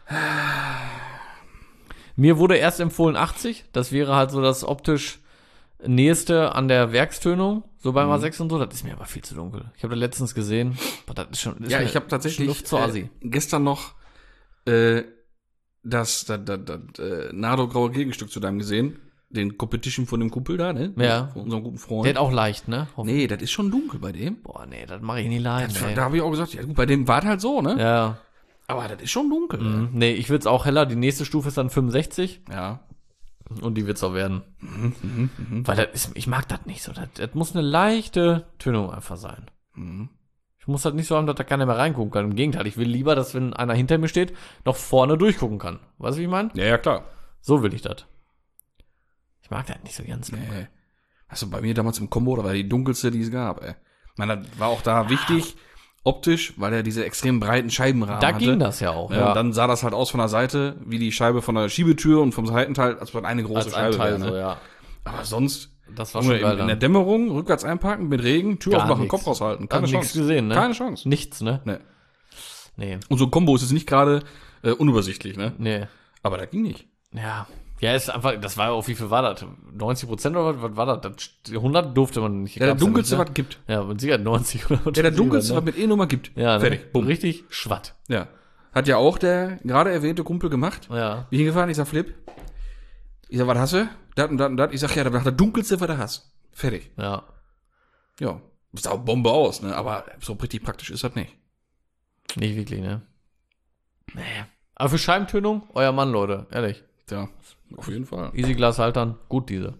Mir wurde erst empfohlen 80. Das wäre halt so das optisch nächste an der Werkstönung, so beim A6 und so. Das ist mir aber viel zu dunkel. Ich habe das letztens gesehen. Boah, das ist schon. Ja, ich habe tatsächlich Luft zu assi. gestern noch das Nardo graue Gegenstück zu deinem gesehen. den Competition von dem Kumpel da, ne? Ja. Von unserem guten Freund. Der hat auch leicht, ne? Nee, das ist schon dunkel bei dem. Boah, nee, das mache ich nie leiden, ey. Da habe ich auch gesagt, ja gut, bei dem war es halt so, ne? Ja. Aber das ist schon dunkel. Nee, ich will's auch heller. Die nächste Stufe ist dann 65 Ja. und die wird's auch werden. Weil ich mag das nicht so. Das muss eine leichte Tönung einfach sein. Ich muss halt nicht so haben, dass da keiner mehr reingucken kann. Im Gegenteil, ich will lieber, dass wenn einer hinter mir steht, noch vorne durchgucken kann. Weißt du, wie ich meine? Ja, klar. So will ich das. Ich mag das nicht so ganz. Nee. Also bei mir damals im Combo, da war die dunkelste, die es gab, ey. Ich meine, das war auch da wichtig, optisch, weil er diese extrem breiten Scheibenrahmen Da hatte. ging das ja auch, Ja. Und dann sah das halt aus von der Seite, wie die Scheibe von der Schiebetür und vom Seitenteil, als wenn eine große als Scheibe ein Teil wäre, ne? so, ja. Aber sonst, Das war Junge, schon geil in der dann. Dämmerung, rückwärts einparken, mit Regen, Tür Gar aufmachen, nix. Kopf raushalten. Keine Hab Chance. nichts gesehen, ne? Keine Chance. Nichts, ne? Nee. Nee. Und so ein Kombo ist jetzt nicht gerade unübersichtlich, ne? Nee. Aber das ging nicht. Ja. Ja, ist einfach, das war auf wie viel war das? 90% oder was war das? 100 durfte man nicht. Ja, der Gab's dunkelste, nicht, was gibt. Ja, mit Sicherheit 90 oder was. Ja, der dunkelste, was ne? mit E-Nummer gibt. Ja, ne? Fertig. Bumm. Richtig schwatt. Ja. Hat ja auch der gerade erwähnte Kumpel gemacht. Ja. Bin hingefahren, ich sag, Flip. Ich sag, was hast du? Dat und dat und dat. Ich sag, ja, das dunkelste, was du hast. Fertig. Ja. Ja. Sah auch Bombe aus, ne? Aber so richtig praktisch ist das nicht. Nicht wirklich, ne? Nee. Aber für Scheibentönung, euer Mann, Leute. Ehrlich. Ja, auf jeden Fall. Easy Glas haltern. Gut, diese.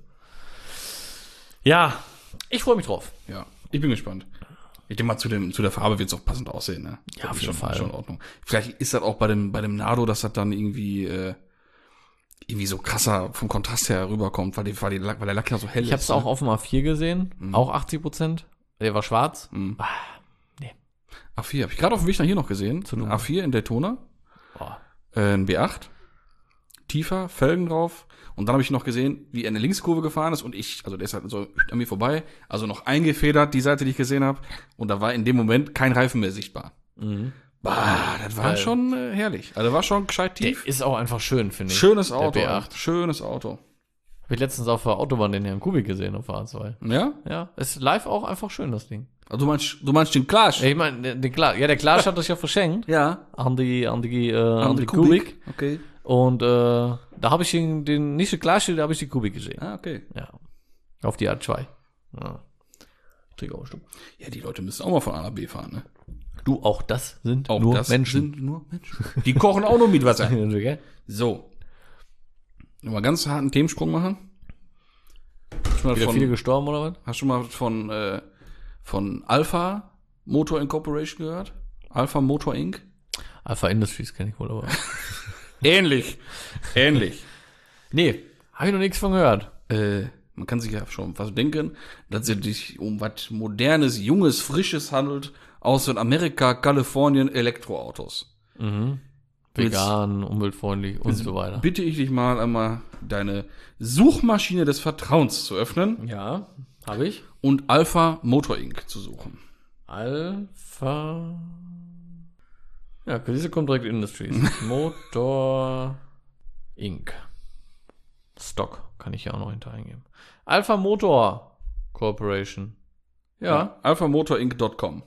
Ja. Ich freue mich drauf. Ja, ich bin gespannt. Ich denke mal, zu der Farbe wird es auch passend aussehen, ne? Ja, Das auf ist jeden Fall. Schon in Ordnung. Vielleicht ist das auch bei dem Nardo, dass das dann irgendwie so krasser vom Kontrast her rüberkommt, weil der Lack ja so hell ist. Ich habe es auch auf dem A4 gesehen. Auch 80%. Der war schwarz. A4 habe ich gerade auf dem Weg nach hier noch gesehen. So ein A4 in Daytona. Boah. Ein B8. Tiefer, Felgen drauf. Und dann habe ich noch gesehen, wie er eine Linkskurve gefahren ist und also der ist halt so an mir vorbei, also noch eingefedert, die Seite, die ich gesehen habe. Und da war in dem Moment kein Reifen mehr sichtbar. Bah, das war schon herrlich. Also war schon gescheit Der tief. ist auch einfach schön, finde ich. Schönes Auto. Der B8. Schönes Auto. Hab ich letztens auf der Autobahn den Herrn Kubik gesehen auf der A2. Ja? Ja, ist live auch einfach schön, das Ding. Also du meinst den Clash? Ich meine, der Klaas hat das ja verschenkt Ja. an die Kubik. Kubik. Okay. Und da habe ich den nicht den Klaas, da habe ich die Kubik gesehen. Ah, okay. Ja. Auf die A2. Ja. Triggerstumm. Ja, die Leute müssen auch mal von A nach B fahren, ne? Du, auch das sind Auch nur das Menschen. sind nur Menschen. Die kochen auch nur mit Wasser. Okay. So. Mal ganz harten Themensprung machen. Hast du Wieder viele gestorben oder was? Hast du mal von Alpha Motor Incorporation gehört? Alpha Motor Inc.? Alpha Industries kenne ich wohl, aber. Ähnlich. Nee, habe ich noch nichts von gehört. Man kann sich ja schon fast denken, dass es sich um was Modernes, Junges, Frisches handelt aus Südamerika, Kalifornien, Elektroautos. Vegan, umweltfreundlich und so weiter. Bitte ich dich mal einmal deine Suchmaschine des Vertrauens zu öffnen Ja, habe ich. und Alpha Motor Inc. zu suchen. Alpha. Ja, diese kommt direkt Industries. Motor Inc. Stock kann ich ja auch noch hinter eingeben. Alpha Motor Corporation. Ja. alphamotorinc.com.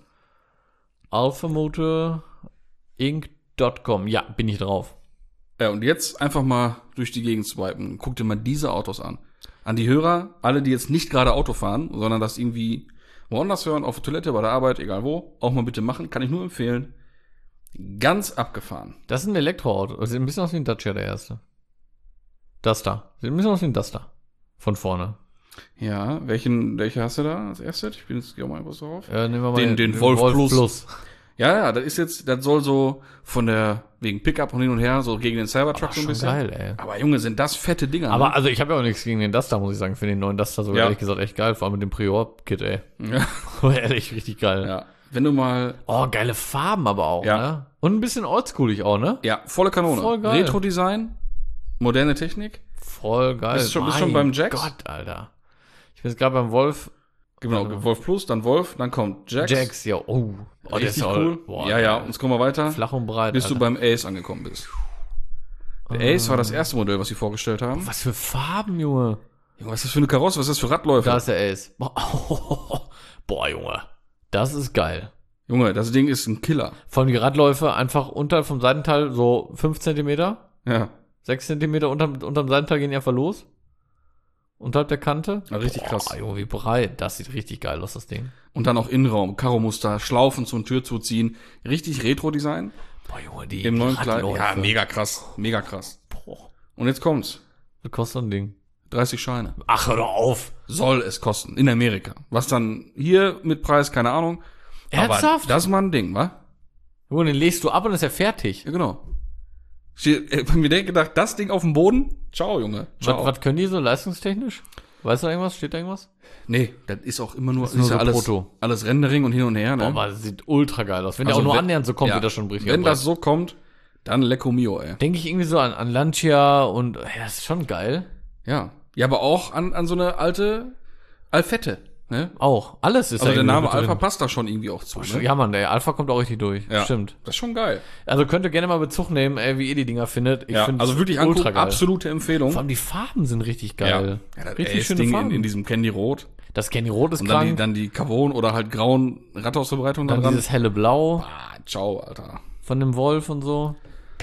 alphamotorinc.com. Ja, bin ich drauf. Ja, und jetzt einfach mal durch die Gegend swipen. Guck dir mal diese Autos an. An die Hörer, alle, die jetzt nicht gerade Auto fahren, sondern das irgendwie woanders hören, auf der Toilette, bei der Arbeit, egal wo, auch mal bitte machen, kann ich nur empfehlen. Ganz abgefahren. Das ist ein Elektroauto. Sieht ein bisschen aus wie ein Dacia, der erste. Duster. Sieht ein bisschen aus wie ein Duster. Von vorne. Ja, welche hast du da als erstes? Ich bin jetzt geh auch mal was drauf. Nehmen wir mal Den Wolf Plus. Ja, das soll so wegen Pickup und hin und her, so gegen den Cybertruck so ein Schon bisschen. geil, ey. Aber Junge, sind das fette Dinger. Aber ne? also ich habe ja auch nichts gegen den Duster, muss ich sagen. Ich finde den neuen Duster so Ja. ehrlich gesagt echt geil. Vor allem mit dem Prior-Kit, ey. Ja. Ehrlich, richtig geil. Ja. Wenn du mal, Oh, geile Farben aber auch, Ja. ne? Und ein bisschen oldschoolig auch, ne? ja, volle Kanone. Voll geil. Retro-Design, moderne Technik. Voll geil. Bist du schon Mein beim Jax? Gott, Alter. Ich bin jetzt gerade beim Wolf. Genau, Wolf Plus, dann Wolf, dann kommt Jax. Jax, ja. Oh, der Richtig ist ja cool. Boah, ja, und jetzt kommen wir weiter, flach und breit, bis du Alter. beim Ace angekommen bist. Der Ace war das erste Modell, was sie vorgestellt haben. Was für Farben, Junge. Junge, was ist das für eine Karosse, was ist das für Radläufe? Da ist der Ace. Boah, Junge. Das ist geil. Junge, das Ding ist ein Killer. Vor allem die Radläufe einfach unter vom Seitenteil so 5 Zentimeter, Ja. 6 Zentimeter unterm Seitenteil gehen die einfach los. unterhalb der Kante. Ja, richtig krass. Junge, wie breit. Das sieht richtig geil aus, das Ding. Und dann auch Innenraum, Karo-Muster, Schlaufen zum Tür zuziehen. Richtig Retro-Design. Boah, Junge, die Im neuen Kleid. Radläufe. Ja, mega krass. Mega krass. Boah. Und jetzt kommt's. Was kostet so ein Ding? 30 Scheine. Ach, hör doch auf. Soll es kosten. In Amerika. Was dann hier mit Preis, keine Ahnung. Ernsthaft? Aber das ist mal ein Ding, wa? Junge, den legst du ab und ist ja fertig. Ja, genau. Bei mir gedacht, das Ding auf dem Boden? Ciao, Junge. Ciao. Was können die so leistungstechnisch? Weißt du irgendwas? Steht da irgendwas? Nee, das ist auch immer nur, ist nur so alles, Proto. alles Rendering und hin und her, ne? Boah, aber das sieht ultra geil aus. Wenn der Also auch nur wenn- annähernd so kommt, ja, wird das schon richtig. Wenn das so kommt, dann Lecco Mio, ey. denke ich irgendwie so an Lancia und ja, das ist schon geil. Ja. Ja, aber auch an so eine alte Alfette, ne? Auch. Alles ist Also da der irgendwie Name mit drin. Alpha passt da schon irgendwie auch zu, ne? Ja, Mann, der Alpha kommt auch richtig durch. Ja. Stimmt. Das ist schon geil. Also könnt ihr gerne mal Bezug nehmen, wie ihr die Dinger findet. Ich Ja, finde also wirklich ultra angucken, geil. absolute Empfehlung. Vor allem die Farben sind richtig geil. Ja, das richtig schöne Ding Farben. in diesem Candy Rot. Das Candy Rot ist Und krank. dann die Carbon oder halt grauen Radhausverbreitung da Dann dran. dieses helle Blau Ah, ciao, Alter. von dem Wolf und so.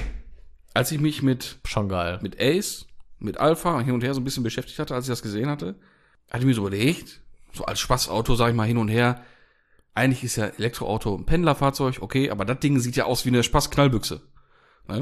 Als ich mich mit Schon geil. Ace, mit Alpha hin und her so ein bisschen beschäftigt hatte, als ich das gesehen hatte ich mir so überlegt, so als Spaßauto, sag ich mal, hin und her, eigentlich ist ja Elektroauto ein Pendlerfahrzeug, okay, aber das Ding sieht ja aus wie eine Spaßknallbüchse. Ne?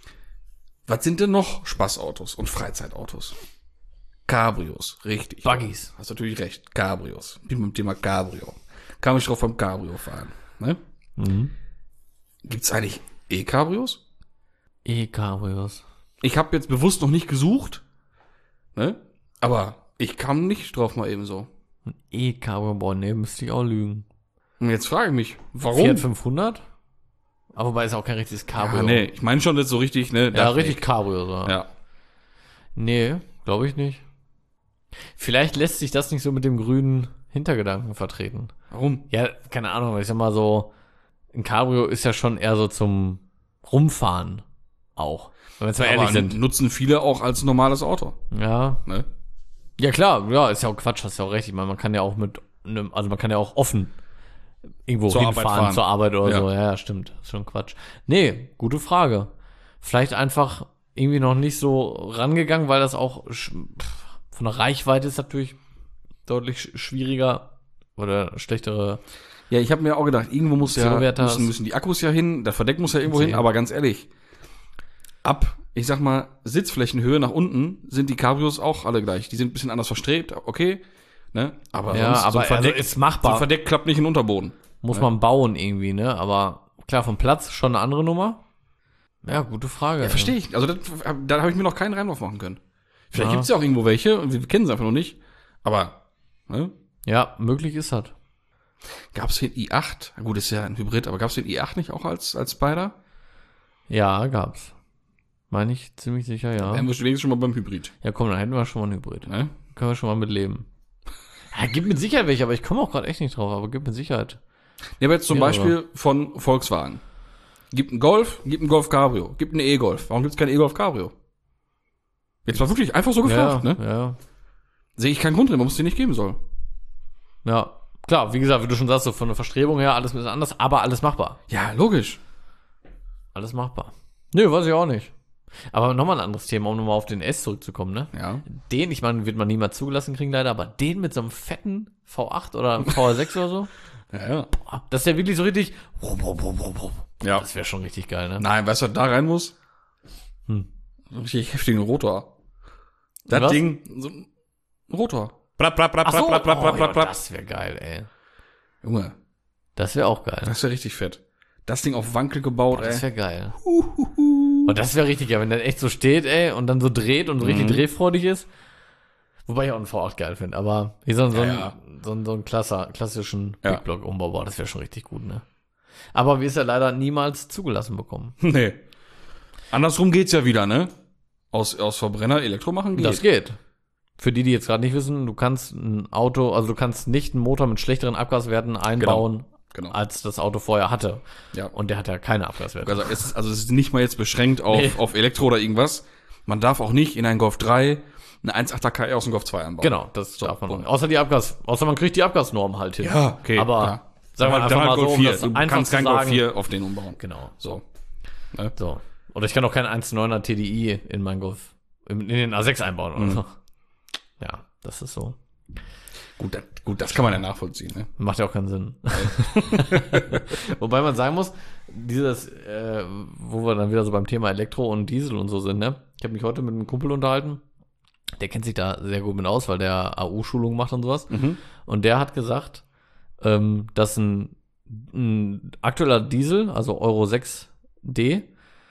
Was sind denn noch Spaßautos und Freizeitautos? Cabrios, richtig. Buggies. Hast natürlich recht, Cabrios. Bin mit dem Thema Cabrio. Kam ich drauf beim Cabrio fahren. Ne? Mhm. Gibt's eigentlich E-Cabrios? E-Cabrios. Ich habe jetzt bewusst noch nicht gesucht, ne? Aber ich kam nicht drauf mal eben so. E-Cabrio, boah, nee, müsste ich auch lügen. Und jetzt frage ich mich, warum? Fiat 500? Aber wobei ist auch kein richtiges Cabrio. Ja, nee, ich meine schon jetzt so richtig, ne? Ja, das richtig nicht. Cabrio. So. Ja. Nee, glaube ich nicht. Vielleicht lässt sich das nicht so mit dem grünen Hintergedanken vertreten. Warum? Ja, keine Ahnung, weil ich sag mal so, ein Cabrio ist ja schon eher so zum Rumfahren auch. Wenn wir jetzt mal ehrlich Aber sind. nutzen viele auch als normales Auto, Ja. ne? Ja, klar, ja, ist ja auch Quatsch, hast ja auch recht. Ich meine, man kann ja auch also man kann ja auch offen irgendwo Zur Arbeit hinfahren fahren. zur Arbeit oder Ja. so. Ja, stimmt. Ist schon Quatsch. Nee, gute Frage. Vielleicht einfach irgendwie noch nicht so rangegangen, weil das auch von der Reichweite ist natürlich deutlich schwieriger oder schlechtere. Ja, ich habe mir auch gedacht, irgendwo muss Kilowatt hast. müssen die Akkus ja hin, das Verdeck muss ja irgendwo hin, Ja. aber ganz ehrlich, ab, ich sag mal, Sitzflächenhöhe nach unten sind die Cabrios auch alle gleich. Die sind ein bisschen anders verstrebt, okay, ne? Aber Ja, sonst, aber so ein Verdeck, also ist so machbar. ein Verdeck klappt nicht in den Unterboden. Muss man bauen irgendwie, ne? Aber klar, vom Platz schon eine andere Nummer. Ja, gute Frage. Ja, verstehe ich. Also da habe ich mir noch keinen Reim drauf machen können. Vielleicht Ja. gibt's ja auch irgendwo welche und wir kennen sie einfach noch nicht. Aber, ne? Ja, möglich ist das. Gab's den i8? Na gut, ist ja ein Hybrid, aber gab's den i8 nicht auch als Spider? Ja, gab's. Meine ich ziemlich sicher, ja. Wären wir wenigstens schon mal beim Hybrid. Ja, komm, dann hätten wir schon mal einen Hybrid. Ne? Können wir schon mal mit leben. Ja, gibt mit Sicherheit welche, aber ich komme auch gerade echt nicht drauf, aber gibt mit Sicherheit. Ja, aber jetzt zum Ja, Beispiel von Volkswagen. Gibt einen Golf, gibt einen Golf Cabrio, gibt einen E-Golf. Warum gibt's kein E-Golf Cabrio? Jetzt mal wirklich einfach so gefragt, ja, ne? Ja. Sehe ich keinen Grund drin, warum es den nicht geben soll. Ja. Klar, wie gesagt, wie du schon sagst, so von der Verstrebung her alles ein bisschen anders, aber alles machbar. Ja, logisch. Alles machbar. Nö, weiß ich auch nicht. Aber nochmal ein anderes Thema, um nochmal auf den S zurückzukommen, ne? Ja. Den, ich meine, wird man niemals zugelassen kriegen leider, aber den mit so einem fetten V8 oder V6 oder so, Ja. boah, das ist ja wirklich so richtig, Ja. das wäre schon richtig geil, ne? Nein, weißt du, was da rein muss? Hm. So einen richtig heftigen Rotor. Das Was? Ding, so ein Rotor. Ach so, plapp. das wäre geil, ey. Junge, Das wäre auch geil. das wäre richtig fett. Das Ding auf Wankel gebaut, Das ey. wäre geil. Und das wäre richtig geil, wenn der echt so steht, ey, und dann so dreht und so richtig drehfreudig ist. Wobei ich auch einen V8 geil finde, aber hier so Ja. einen klassischen Ja. Big Block Umbau, boah, das wäre schon richtig gut, ne? Aber wir es ja leider niemals zugelassen bekommen. Nee. Andersrum geht's ja wieder, ne? Aus Verbrenner Elektro machen geht. Das geht. Für die jetzt gerade nicht wissen, du kannst ein Auto, also du kannst nicht einen Motor mit schlechteren Abgaswerten einbauen, Genau. als das Auto vorher hatte. Ja. Und der hat ja keine Abgaswerte. Also es ist nicht mal jetzt beschränkt auf, Nee. auf Elektro oder irgendwas. Man darf auch nicht in einen Golf 3 eine 1.8er KR aus dem Golf 2 einbauen. Genau, das darf man Punkt. nicht. Außer man kriegt die Abgasnorm halt hin. Ja, okay. Aber klar. sagen wir Dann einfach halt mal so, Golf um 4. das Du einfach kannst zu kein Golf sagen. 4 auf den umbauen. Genau. So. So. Oder ich kann auch keinen 1.9er TDI in meinen Golf, in den A6 einbauen oder so. Ja. Das ist so. Gut, das kann man ja nachvollziehen, ne? Macht ja auch keinen Sinn. Wobei man sagen muss, dieses, wo wir dann wieder so beim Thema Elektro und Diesel und so sind, ne? Ich habe mich heute mit einem Kumpel unterhalten, der kennt sich da sehr gut mit aus, weil der AU-Schulung macht und sowas. Und der hat gesagt, dass ein aktueller Diesel, also Euro 6D,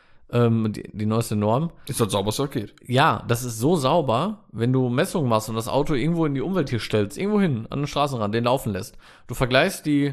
die neueste Norm. Ist das sauber, was geht? Ja, das ist so sauber, wenn du Messungen machst und das Auto irgendwo in die Umwelt hier stellst, irgendwo hin, an den Straßenrand, den laufen lässt. Du vergleichst die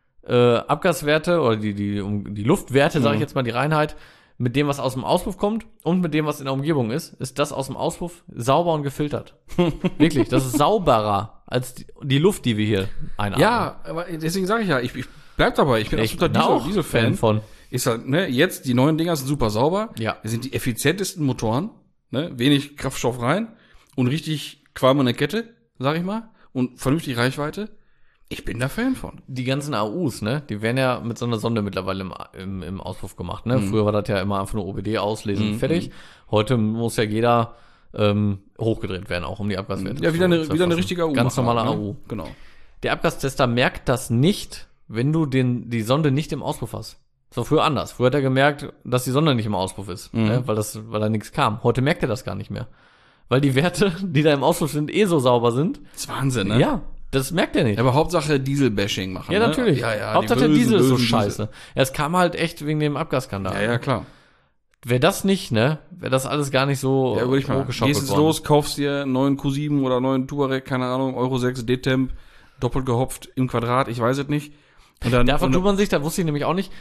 Abgaswerte oder die Luftwerte, sage ich jetzt mal, die Reinheit, mit dem, was aus dem Auspuff kommt und mit dem, was in der Umgebung ist das aus dem Auspuff sauber und gefiltert. Wirklich, das ist sauberer als die Luft, die wir hier einatmen. Ja, aber deswegen sage ich ja, ich bleib dabei, ich bin absoluter Diesel-Fan. von. Ist halt, ne, jetzt, die neuen Dinger sind super sauber. Ja. Das sind die effizientesten Motoren, ne, wenig Kraftstoff rein und richtig Qualm in der Kette, sag ich mal, und vernünftig Reichweite. Ich bin da Fan von. Die ganzen AUs, ne, die werden ja mit so einer Sonde mittlerweile im Auspuff gemacht, ne. Früher war das ja immer einfach nur OBD auslesen, fertig. Heute muss ja jeder hochgedreht werden, auch um die Abgaswerte Ja, wieder eine richtige AU. Ganz normale ne? AU. Genau. Der Abgastester merkt das nicht, wenn du die Sonde nicht im Auspuff hast. Das war früher anders. Früher hat er gemerkt, dass die Sonde nicht im Auspuff ist, ne, weil da nichts kam. Heute merkt er das gar nicht mehr. Weil die Werte, die da im Auspuff sind, so sauber sind. Das ist Wahnsinn, ne? Ja, das merkt er nicht. Aber Hauptsache Diesel-Bashing machen. Ja, ne? natürlich. Ja, Hauptsache der die Diesel ist so bösen scheiße. Ja, es kam halt echt wegen dem Abgasskandal. Ja, klar. Wäre das nicht, ne? Wäre das alles gar nicht so Ja, würde ich mal. hochgeschaukelt Gehst jetzt worden. los, kaufst dir einen neuen Q7 oder einen neuen Touareg, keine Ahnung, Euro 6 D-Temp, doppelt gehopft im Quadrat, ich weiß es nicht. Und dann, Davon tut man sich, da wusste ich nämlich auch nicht,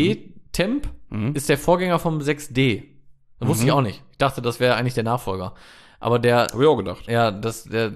D-Temp ist der Vorgänger vom 6D. Das wusste ich auch nicht. Ich dachte, das wäre eigentlich der Nachfolger. Aber der, hab ich auch gedacht. ja, der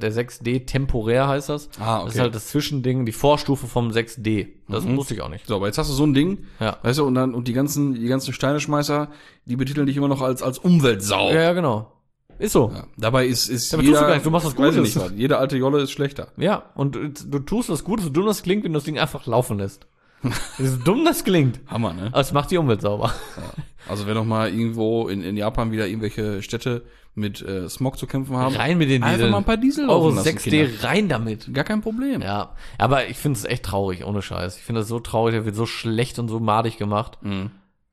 6D temporär heißt das. Ah, okay. Das ist halt das Zwischending, die Vorstufe vom 6D. Das wusste ich auch nicht. So, aber jetzt hast du so ein Ding, Ja. weißt du, und die ganzen Steineschmeißer, die betiteln dich immer noch als Umweltsau. Ja, ja, genau. Ist so. Ja. Dabei ist Aber jeder, tust du gar nicht, du machst was weiß ich Gutes. nicht was, jede alte Jolle ist schlechter. Ja, und du tust was Gutes, so dumm das klingt, wenn du das Ding einfach laufen lässt. So dumm das klingt. Hammer, ne? Aber es macht die Umwelt sauber. Also wenn noch mal irgendwo in Japan wieder irgendwelche Städte mit Smog zu kämpfen haben, Rein mit den einfach Dieseln. mal ein paar Diesel Euro laufen lassen, 6D, Kinder. rein damit. Gar kein Problem. Ja, aber ich finde es echt traurig, ohne Scheiß. Ich finde das so traurig, der wird so schlecht und so madig gemacht. Mhm.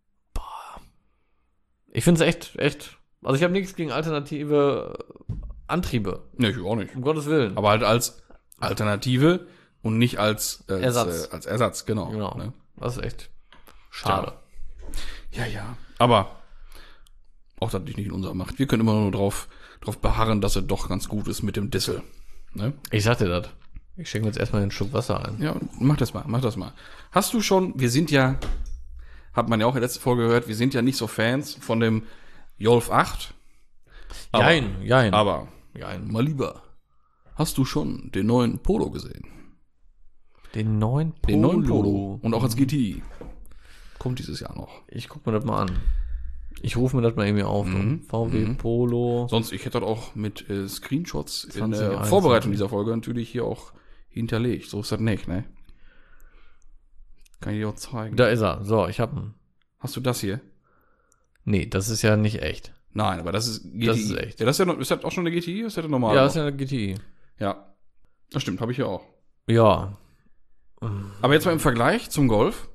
Ich finde es echt, also ich habe nichts gegen alternative Antriebe, Ne, ich auch nicht. um Gottes Willen. Aber halt als Alternative und nicht als Ersatz. Als Ersatz, genau. Genau, Ne? das ist echt schade. Ja. Aber auch das liegt nicht in unserer Macht. Wir können immer nur drauf beharren, dass er doch ganz gut ist mit dem Diesel. Ne? Ich sagte das. Ich schenke mir jetzt erstmal einen Schluck Wasser ein. Ja, mach das mal. Hast du schon, wir sind ja, hat man ja auch in der letzten Folge gehört, wir sind ja nicht so Fans von dem Golf 8. Jein. Aber, mal lieber, hast du schon den neuen Polo gesehen? Den neuen Polo. Den neuen Polo. Und auch als GTI. Kommt dieses Jahr noch. Ich guck mir das mal an. Ich rufe mir das mal irgendwie auf. VW Polo. Sonst, ich hätte das auch mit Screenshots in der 2021. Vorbereitung dieser Folge natürlich hier auch hinterlegt. So ist das nicht, ne? Kann ich dir auch zeigen. Da ist er. So, ich hab ihn. Hast du das hier? Nee, das ist ja nicht echt. Nein, aber das ist GTI. Das ist echt. Ja, ist das auch schon eine GTI? Ist das normal? Ja, das ist ja eine GTI. Ja. Das stimmt, habe ich hier auch. Ja. Aber jetzt mal im Vergleich zum Golf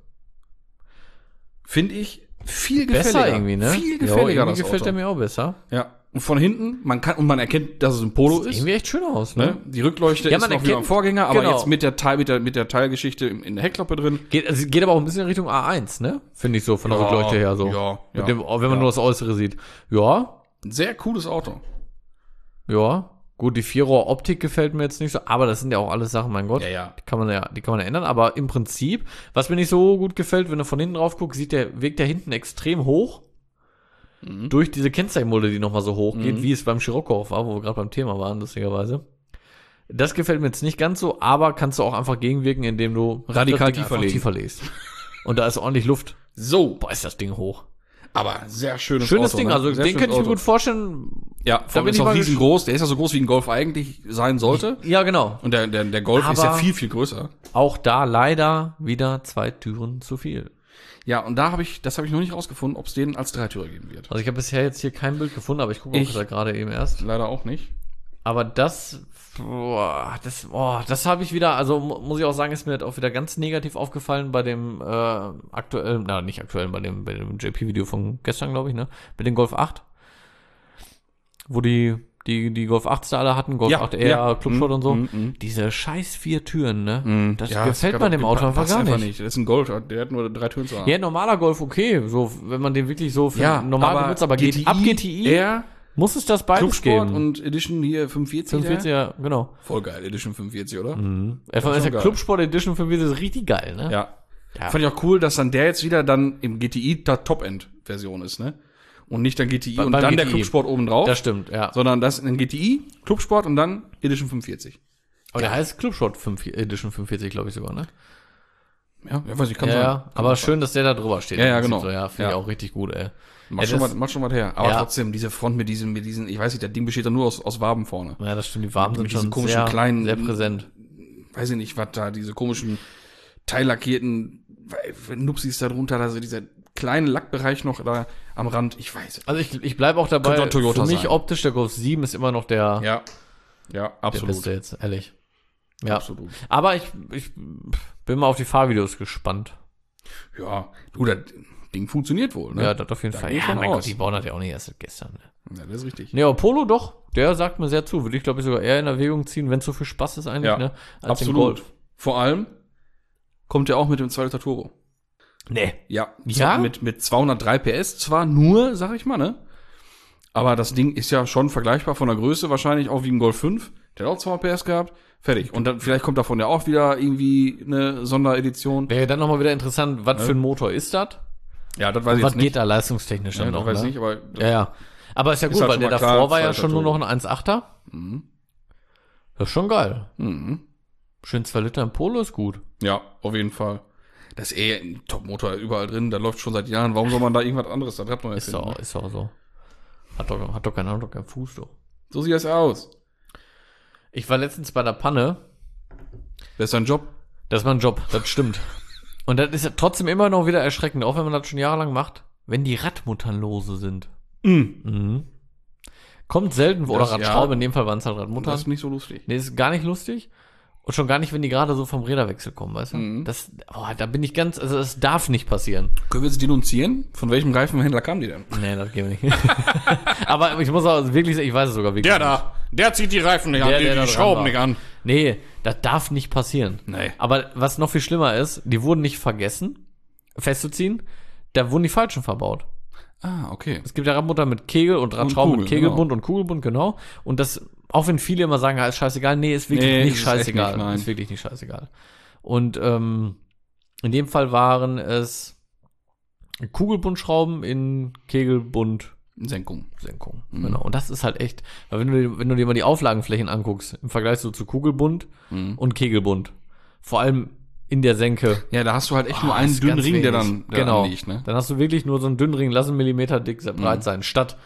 finde ich viel gefälliger. Besser irgendwie, ne? Viel gefälliger, irgendwie das gefällt Auto. er mir auch besser. Ja. Und von hinten, man erkennt, dass es ein Polo Sieht ist. irgendwie echt schön aus, Ne? ne? Die Rückleuchte Ja, ist man noch wie beim erkennt- Vorgänger, aber genau. jetzt mit der Teilgeschichte in der Heckklappe drin. Geht aber auch ein bisschen in Richtung A1, ne? Finde ich so, von der Rückleuchte her so. Ja. Mit dem, auch wenn man nur das Äußere sieht. Ja, Ein sehr cooles Auto. ja. Gut, die Vierrohr-Optik gefällt mir jetzt nicht so, aber das sind ja auch alles Sachen, mein Gott. Ja. Die kann man ja ändern, aber im Prinzip, was mir nicht so gut gefällt, wenn du von hinten drauf guckst, wirkt der hinten extrem hoch. Durch diese Kennzeichenmulde, die nochmal so hoch geht, wie es beim Scirocco war, wo wir gerade beim Thema waren, lustigerweise. Das gefällt mir jetzt nicht ganz so, aber kannst du auch einfach gegenwirken, indem du Radikal das Ding einfach tiefer legst. Und da ist ordentlich Luft. So. Boah, ist das Ding hoch. Aber sehr schönes Schönes Auto. Ding, ne? also Sehr den schönes könnte ich mir Auto. gut vorstellen. Ja, Da vor allem bin ist ich auch mal riesengroß. Der ist ja so groß, wie ein Golf eigentlich sein sollte. Ja, genau. Und der Golf ist ja Aber- viel, viel größer. Auch da leider wieder 2 Türen zu viel. Ja, und das habe ich noch nicht rausgefunden, ob es den als Dreitürer geben wird. Also ich habe bisher jetzt hier kein Bild gefunden, aber ich gucke auch Ich- da gerade eben erst. Leider auch nicht. Aber das habe ich wieder, also muss ich auch sagen, ist mir halt auch wieder ganz negativ aufgefallen bei dem aktuellen, nicht aktuellen, bei dem JP-Video von gestern, glaube ich, ne? Mit dem Golf 8. Wo die Golf 8s da alle hatten, Golf 8R, Clubshot und so. Diese scheiß 4 Türen, ne? Das gefällt mir dem Auto einfach gar nicht. Das ist ein Golf, der hat nur 3 Türen zu haben. Ja, normaler Golf, okay, so, wenn man den wirklich so für normal benutzt, aber GTI, ab GTI muss es das beides Clubsport geben. und Edition hier 45. 45, ja, genau. Voll geil, Edition 45, oder? Einfach ist der Clubsport Edition 45 ist richtig geil, ne? Ja. Fand ich auch cool, dass dann der jetzt wieder dann im GTI der Top-End-Version ist, ne? Und nicht der GTI und dann GTI. Der Clubsport oben drauf. Das stimmt, ja. Sondern das in GTI, Clubsport und dann Edition 45. Aber der heißt Clubsport Edition 45, glaube ich sogar, ne? Ja, weiß ich, kann sein. Ja, aber schön, dass der da drüber steht. Ja, genau. So, ja, finde ich auch richtig gut, ey. Macht schon was her. Aber trotzdem, diese Front mit diesen, ich weiß nicht, das Ding besteht da nur aus Waben vorne. Ja, das stimmt, die Waben sind schon komischen kleinen, sehr präsent. Weiß ich nicht, was da, diese komischen teillackierten Nupsis da drunter, also dieser kleine Lackbereich noch da am Rand, ich weiß. Also ich bleibe auch dabei, für mich sein. Optisch der Golf 7 ist immer noch der absolut. Der beste jetzt, ehrlich. Ja, absolut. Aber ich bin mal auf die Fahrvideos gespannt. Ja, du, das Ding funktioniert wohl, ne? Ja, das auf jeden Fall. Ja, mein Gott, die bauen das ja auch nicht erst seit gestern. Ne? Ja, das ist richtig. Ne, aber Polo doch, der sagt mir sehr zu. Würde ich, glaube ich, sogar eher in Erwägung ziehen, wenn es so viel Spaß ist eigentlich, ne? Als absolut. Golf. Vor allem kommt der auch mit dem 2-Liter Turbo. Nee. Ja. Mit 203 PS zwar nur, sag ich mal, ne? Aber das Ding ist ja schon vergleichbar von der Größe, wahrscheinlich auch wie ein Golf 5. Der hat auch 200 PS gehabt. Fertig. Und dann vielleicht kommt davon ja auch wieder irgendwie eine Sonderedition. Wäre dann nochmal wieder interessant, was für ein Motor ist das? Ja, das weiß ich jetzt nicht. Was geht da leistungstechnisch dann noch? Ich weiß nicht, aber ja. Aber ist ja gut, halt weil der davor klar, war ja schon nur noch ein 1,8er. Das ist schon geil. Schön 2 Liter im Polo ist gut. Ja, auf jeden Fall. Das ist ein Top-Motor überall drin, da läuft schon seit Jahren. Warum soll man da irgendwas anderes da dran erfinden? Ist auch so. Hat doch keinen Fuß, doch. So sieht das aus. Ich war letztens bei der Panne. Das ist dein Job? Das ist mein Job, das stimmt. Und das ist ja trotzdem immer noch wieder erschreckend, auch wenn man das schon jahrelang macht, wenn die Radmuttern lose sind. Kommt selten, oder Radschraube, in dem Fall waren es halt Radmuttern. Das ist nicht so lustig. Nee, ist gar nicht lustig. Und schon gar nicht, wenn die gerade so vom Räderwechsel kommen, weißt du? Da bin ich das darf nicht passieren. Können wir jetzt denunzieren? Von welchem Reifenhändler kamen die denn? Nee, das geht nicht. Aber ich muss auch wirklich sagen, ich weiß es sogar wirklich der zieht die Reifen nicht an, die Schrauben nicht an. Nee, das darf nicht passieren. Nee. Aber was noch viel schlimmer ist, die wurden nicht vergessen, festzuziehen, da wurden die falschen verbaut. Ah, okay. Es gibt ja Radmutter mit Kegel und Radschrauben mit Kegelbund und Kugelbund, genau. Und das, auch wenn viele immer sagen, ist scheißegal, nee, ist wirklich nicht scheißegal. Ist wirklich nicht scheißegal. Und in dem Fall waren es Kugelbundschrauben in Kegelbund Senkung. Genau. Und das ist halt echt, weil wenn du dir mal die Auflagenflächen anguckst, im Vergleich so zu Kugelbund und Kegelbund, vor allem in der Senke. Ja, da hast du halt echt nur einen dünnen Ring, der dann liegt, ne? Dann hast du wirklich nur so einen dünnen Ring, lass einen Millimeter dick breit sein, statt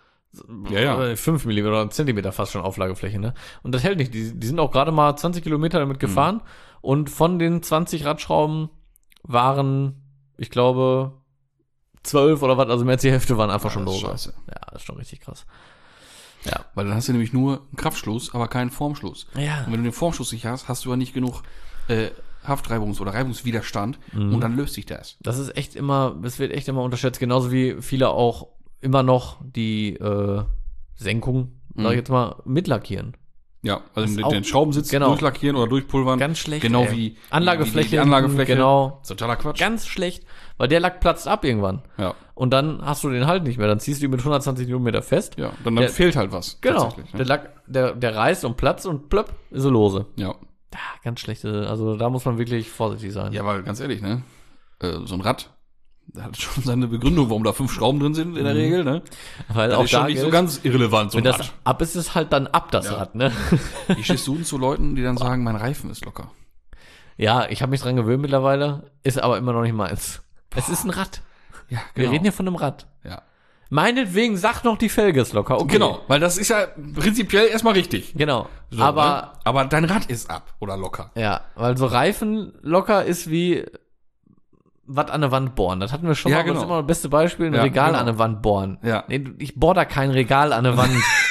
5 Millimeter oder einen Zentimeter fast schon Auflagefläche, ne? Und das hält nicht. Die sind auch gerade mal 20 Kilometer damit gefahren und von den 20 Radschrauben waren, ich glaube, 12 oder was, also mehr als die Hälfte waren einfach schon lose. Scheiße. Ja, das ist schon richtig krass. Ja, weil dann hast du nämlich nur einen Kraftschluss, aber keinen Formschluss. Ja. Und wenn du den Formschluss nicht hast, hast du ja nicht genug Haftreibungs- oder Reibungswiderstand und dann löst sich das. Das wird echt immer unterschätzt, genauso wie viele auch immer noch die Senkung, sag ich jetzt mal, mitlackieren. Ja, also den Schraubensitz durchlackieren oder durchpulvern. Ganz schlecht. Genau wie Anlagefläche. Die Anlagefläche. Genau. Totaler Quatsch. Ganz schlecht, weil der Lack platzt ab irgendwann. Ja. Und dann hast du den halt nicht mehr. Dann ziehst du ihn mit 120 Newtonmeter fest. Ja, dann fehlt halt was. Genau. Ne? Der Lack, der reißt und platzt und plöpp, ist er lose. Ja. Ganz schlechte, also da muss man wirklich vorsichtig sein. Ja, weil ganz ehrlich, ne? So ein Rad, der hat schon seine Begründung, warum da 5 Schrauben drin sind in der Regel, ne? Weil das auch ist schon nicht so ganz irrelevant, so ein wenn Rad. das ab ist, es halt dann ab, das Rad, ne? Wie stehst du denn zu Leuten, die dann sagen, mein Reifen ist locker? Ja, ich habe mich dran gewöhnt mittlerweile, ist aber immer noch nicht meins. Es ist ein Rad. Ja, genau. Wir reden hier von einem Rad. Ja. Meinetwegen, sag noch, die Felge ist locker. Okay. Genau, weil das ist ja prinzipiell erstmal richtig. Genau. So, aber, ne? Aber dein Rad ist ab oder locker. Ja, weil so Reifen locker ist wie was an der Wand bohren. Das hatten wir schon mal, das ist immer das beste Beispiel, ein Regal an der Wand bohren. Ja. Nee, ich bohr da kein Regal an der Wand.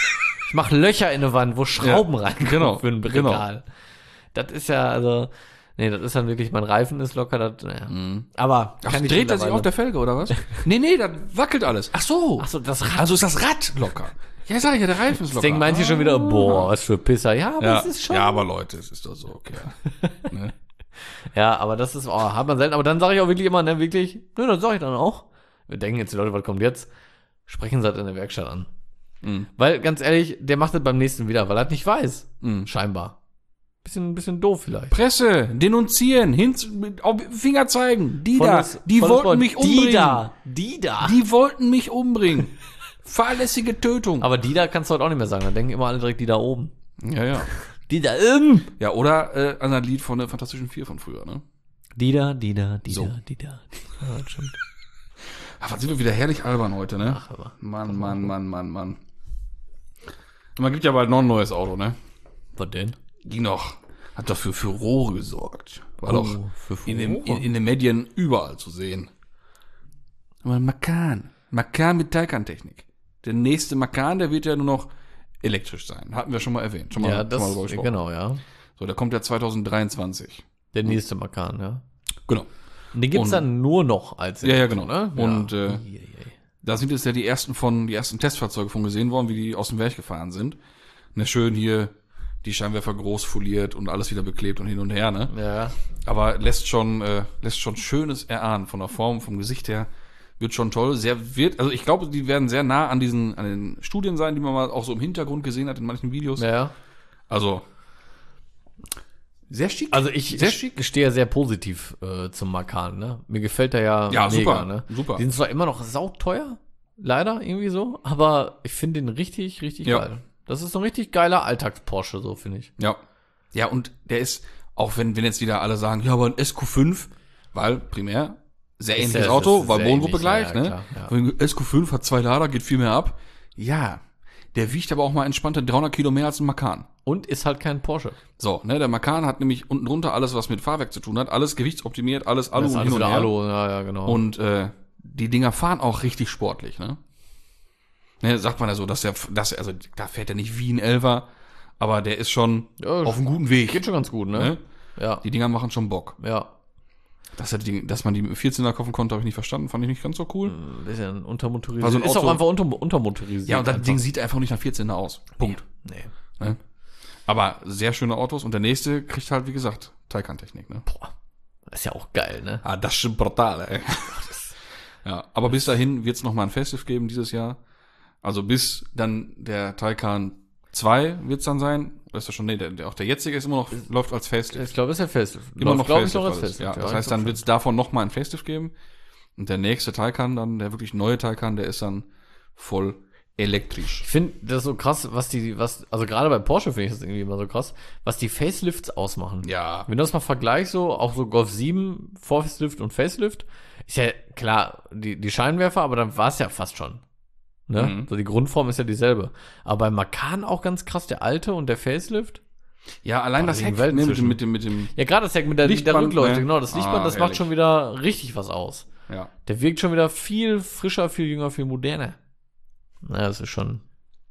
Ich mache Löcher in eine Wand, wo Schrauben reinkommen genau, für ein Regal. Das ist ja, also, nee, das ist dann wirklich, mein Reifen ist locker, das, naja. Aber Ach, kann ich dreht er sich mittlerweile- auf der Felge, oder was? nee, da wackelt alles. Ach so. das Rad. Also ist das Rad locker. Ja, sag ich ja, der Reifen ist locker. Deswegen manche schon wieder, boah, was für Pisser. Ja, aber Ja, es ist schon. ja, aber Leute, es ist doch so, okay. Ne? Ja, aber das ist, hat man selten. Aber dann sage ich auch wirklich immer, ne, wirklich, ne, das sage ich dann auch. Wir denken jetzt, die Leute, was kommt jetzt? Sprechen sie halt in der Werkstatt an. Weil, ganz ehrlich, der macht das beim nächsten wieder, weil er das nicht weiß. Scheinbar. Bisschen doof vielleicht. Presse, denunzieren, auf Finger zeigen. Die Volles wollten Wort. mich umbringen. Die da. Die wollten mich umbringen. Fahrlässige Tötung. Aber die da kannst du heute auch nicht mehr sagen. Dann denken immer alle direkt die da oben. Ja. Die da Ja, oder an ein Lied von der Fantastischen Vier von früher, ne? Die da. So. Ja, das stimmt. Ach, was sind wir wieder herrlich albern heute, ne? Ach, aber. Mann. Und man gibt ja bald noch ein neues Auto, ne? Was denn? Hat doch für Furore gesorgt. War doch für in den Medien überall zu sehen. Aber Macan mit Taycan-Technik. Der nächste Macan, der wird ja nur noch elektrisch sein. Hatten wir schon mal erwähnt. Schon mal drüber gesprochen. Genau, ja. So, der kommt ja 2023. Der nächste Macan, ja. Genau. Und den gibt's dann nur noch als Ja, genau. ne? Und ja. da sind jetzt ja die ersten Testfahrzeuge von gesehen worden, wie die aus dem Werk gefahren sind. Ne, schön hier die Scheinwerfer groß foliert und alles wieder beklebt und hin und her, ne? Ja. Aber lässt schon Schönes erahnen von der Form, vom Gesicht her. Wird schon toll. Also ich glaube, die werden sehr nah an den Studien sein, die man mal auch so im Hintergrund gesehen hat in manchen Videos. Ja. Also sehr schick. Also ich stehe ja sehr positiv zum Macan, ne? Mir gefällt der ja mega, super, ne? super. Die sind zwar immer noch sauteuer, leider irgendwie so, aber ich finde den richtig, richtig geil. Das ist so ein richtig geiler Alltags-Porsche, so finde ich. Ja. Ja, und der ist, auch wenn jetzt wieder alle sagen, ja, aber ein SQ5, weil primär sehr ähnliches Auto, weil Wohngruppe gleich, ne? Klar, ja. SQ5 hat 2 Lader, geht viel mehr ab. Ja, der wiegt aber auch mal entspannte 300 Kilo mehr als ein Macan. Und ist halt kein Porsche. So, ne, der Macan hat nämlich unten drunter alles, was mit Fahrwerk zu tun hat, alles gewichtsoptimiert, alles Alu Das ist und alles hin und wieder her. Alu, ja, genau. Und die Dinger fahren auch richtig sportlich, ne? Ne, sagt man ja so, also da fährt er nicht wie ein Elfer, aber der ist schon auf einem guten Weg. Geht schon ganz gut, ne? Ne? Ja. Die Dinger machen schon Bock. Ja. Dass man die mit 14er kaufen konnte, habe ich nicht verstanden, fand ich nicht ganz so cool. Bisschen untermotorisiert. Also ein ist auch Auto- einfach untermotorisiert. Ja, und das einfach. Ding sieht einfach nicht nach 14er aus. Punkt. Nee. Ne? Aber sehr schöne Autos und der nächste kriegt halt, wie gesagt, Taycan-Technik, ne? Boah. Das ist ja auch geil, ne? Ah, das ist schon brutal, ey. Ja, aber bis dahin wird es nochmal ein Facelift geben dieses Jahr. Also bis dann der Taycan 2 wird es dann sein. Das ist ja schon, auch der jetzige ist immer noch, läuft als Facelift. Ich glaube, ist ja Facelift. Immer noch glaube ich, noch Facelift. als Facelift. Ja, das heißt, dann wird es davon nochmal ein Facelift geben. Und der nächste Taycan dann, der wirklich neue Taycan, der ist dann voll elektrisch. Ich finde das so krass, also gerade bei Porsche finde ich das irgendwie immer so krass, was die Facelifts ausmachen. Ja. Wenn du das mal vergleichst, so, auch so Golf 7, Facelift und Facelift, ist ja klar, die Scheinwerfer, aber dann war es ja fast schon. Ne? Mhm. So die Grundform ist ja dieselbe. Aber bei Macan auch ganz krass, der alte und der Facelift. Ja, allein Boah, das die Heck Welt ne, zwischen. mit dem Ja, gerade das Heck mit der Lichtband, Rückleuchte, ne? genau, das Lichtband, das macht herrlich. schon wieder richtig was aus. ja. Der wirkt schon wieder viel frischer, viel jünger, viel moderner. Naja, das ist schon.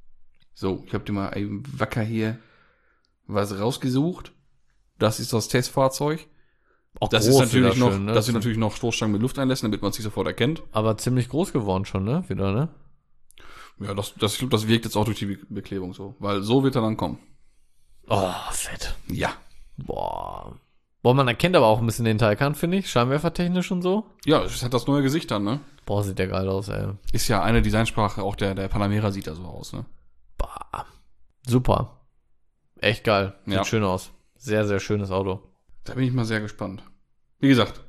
So, ich habe dir mal eben wacker hier was rausgesucht. Das ist das Testfahrzeug. Auch Das groß ist natürlich wieder noch, schön, ne? das sind natürlich noch Stoßstangen mit Lufteinlässen, damit man es nicht sofort erkennt. Aber ziemlich groß geworden schon, ne? Wieder, ne? Ja, ich glaube, das wirkt jetzt auch durch die Beklebung so, weil so wird er dann kommen. Oh, fett. Ja. Boah, man erkennt aber auch ein bisschen den Taycan, finde ich. Scheinwerfertechnisch und so. Ja, es hat das neue Gesicht dann, ne? Boah, sieht der geil aus, ey. Ist ja eine Designsprache, auch der Panamera sieht da so aus, ne? Bah. Super. Echt geil. Sieht Ja. schön aus. Sehr, sehr schönes Auto. Da bin ich mal sehr gespannt. Wie gesagt,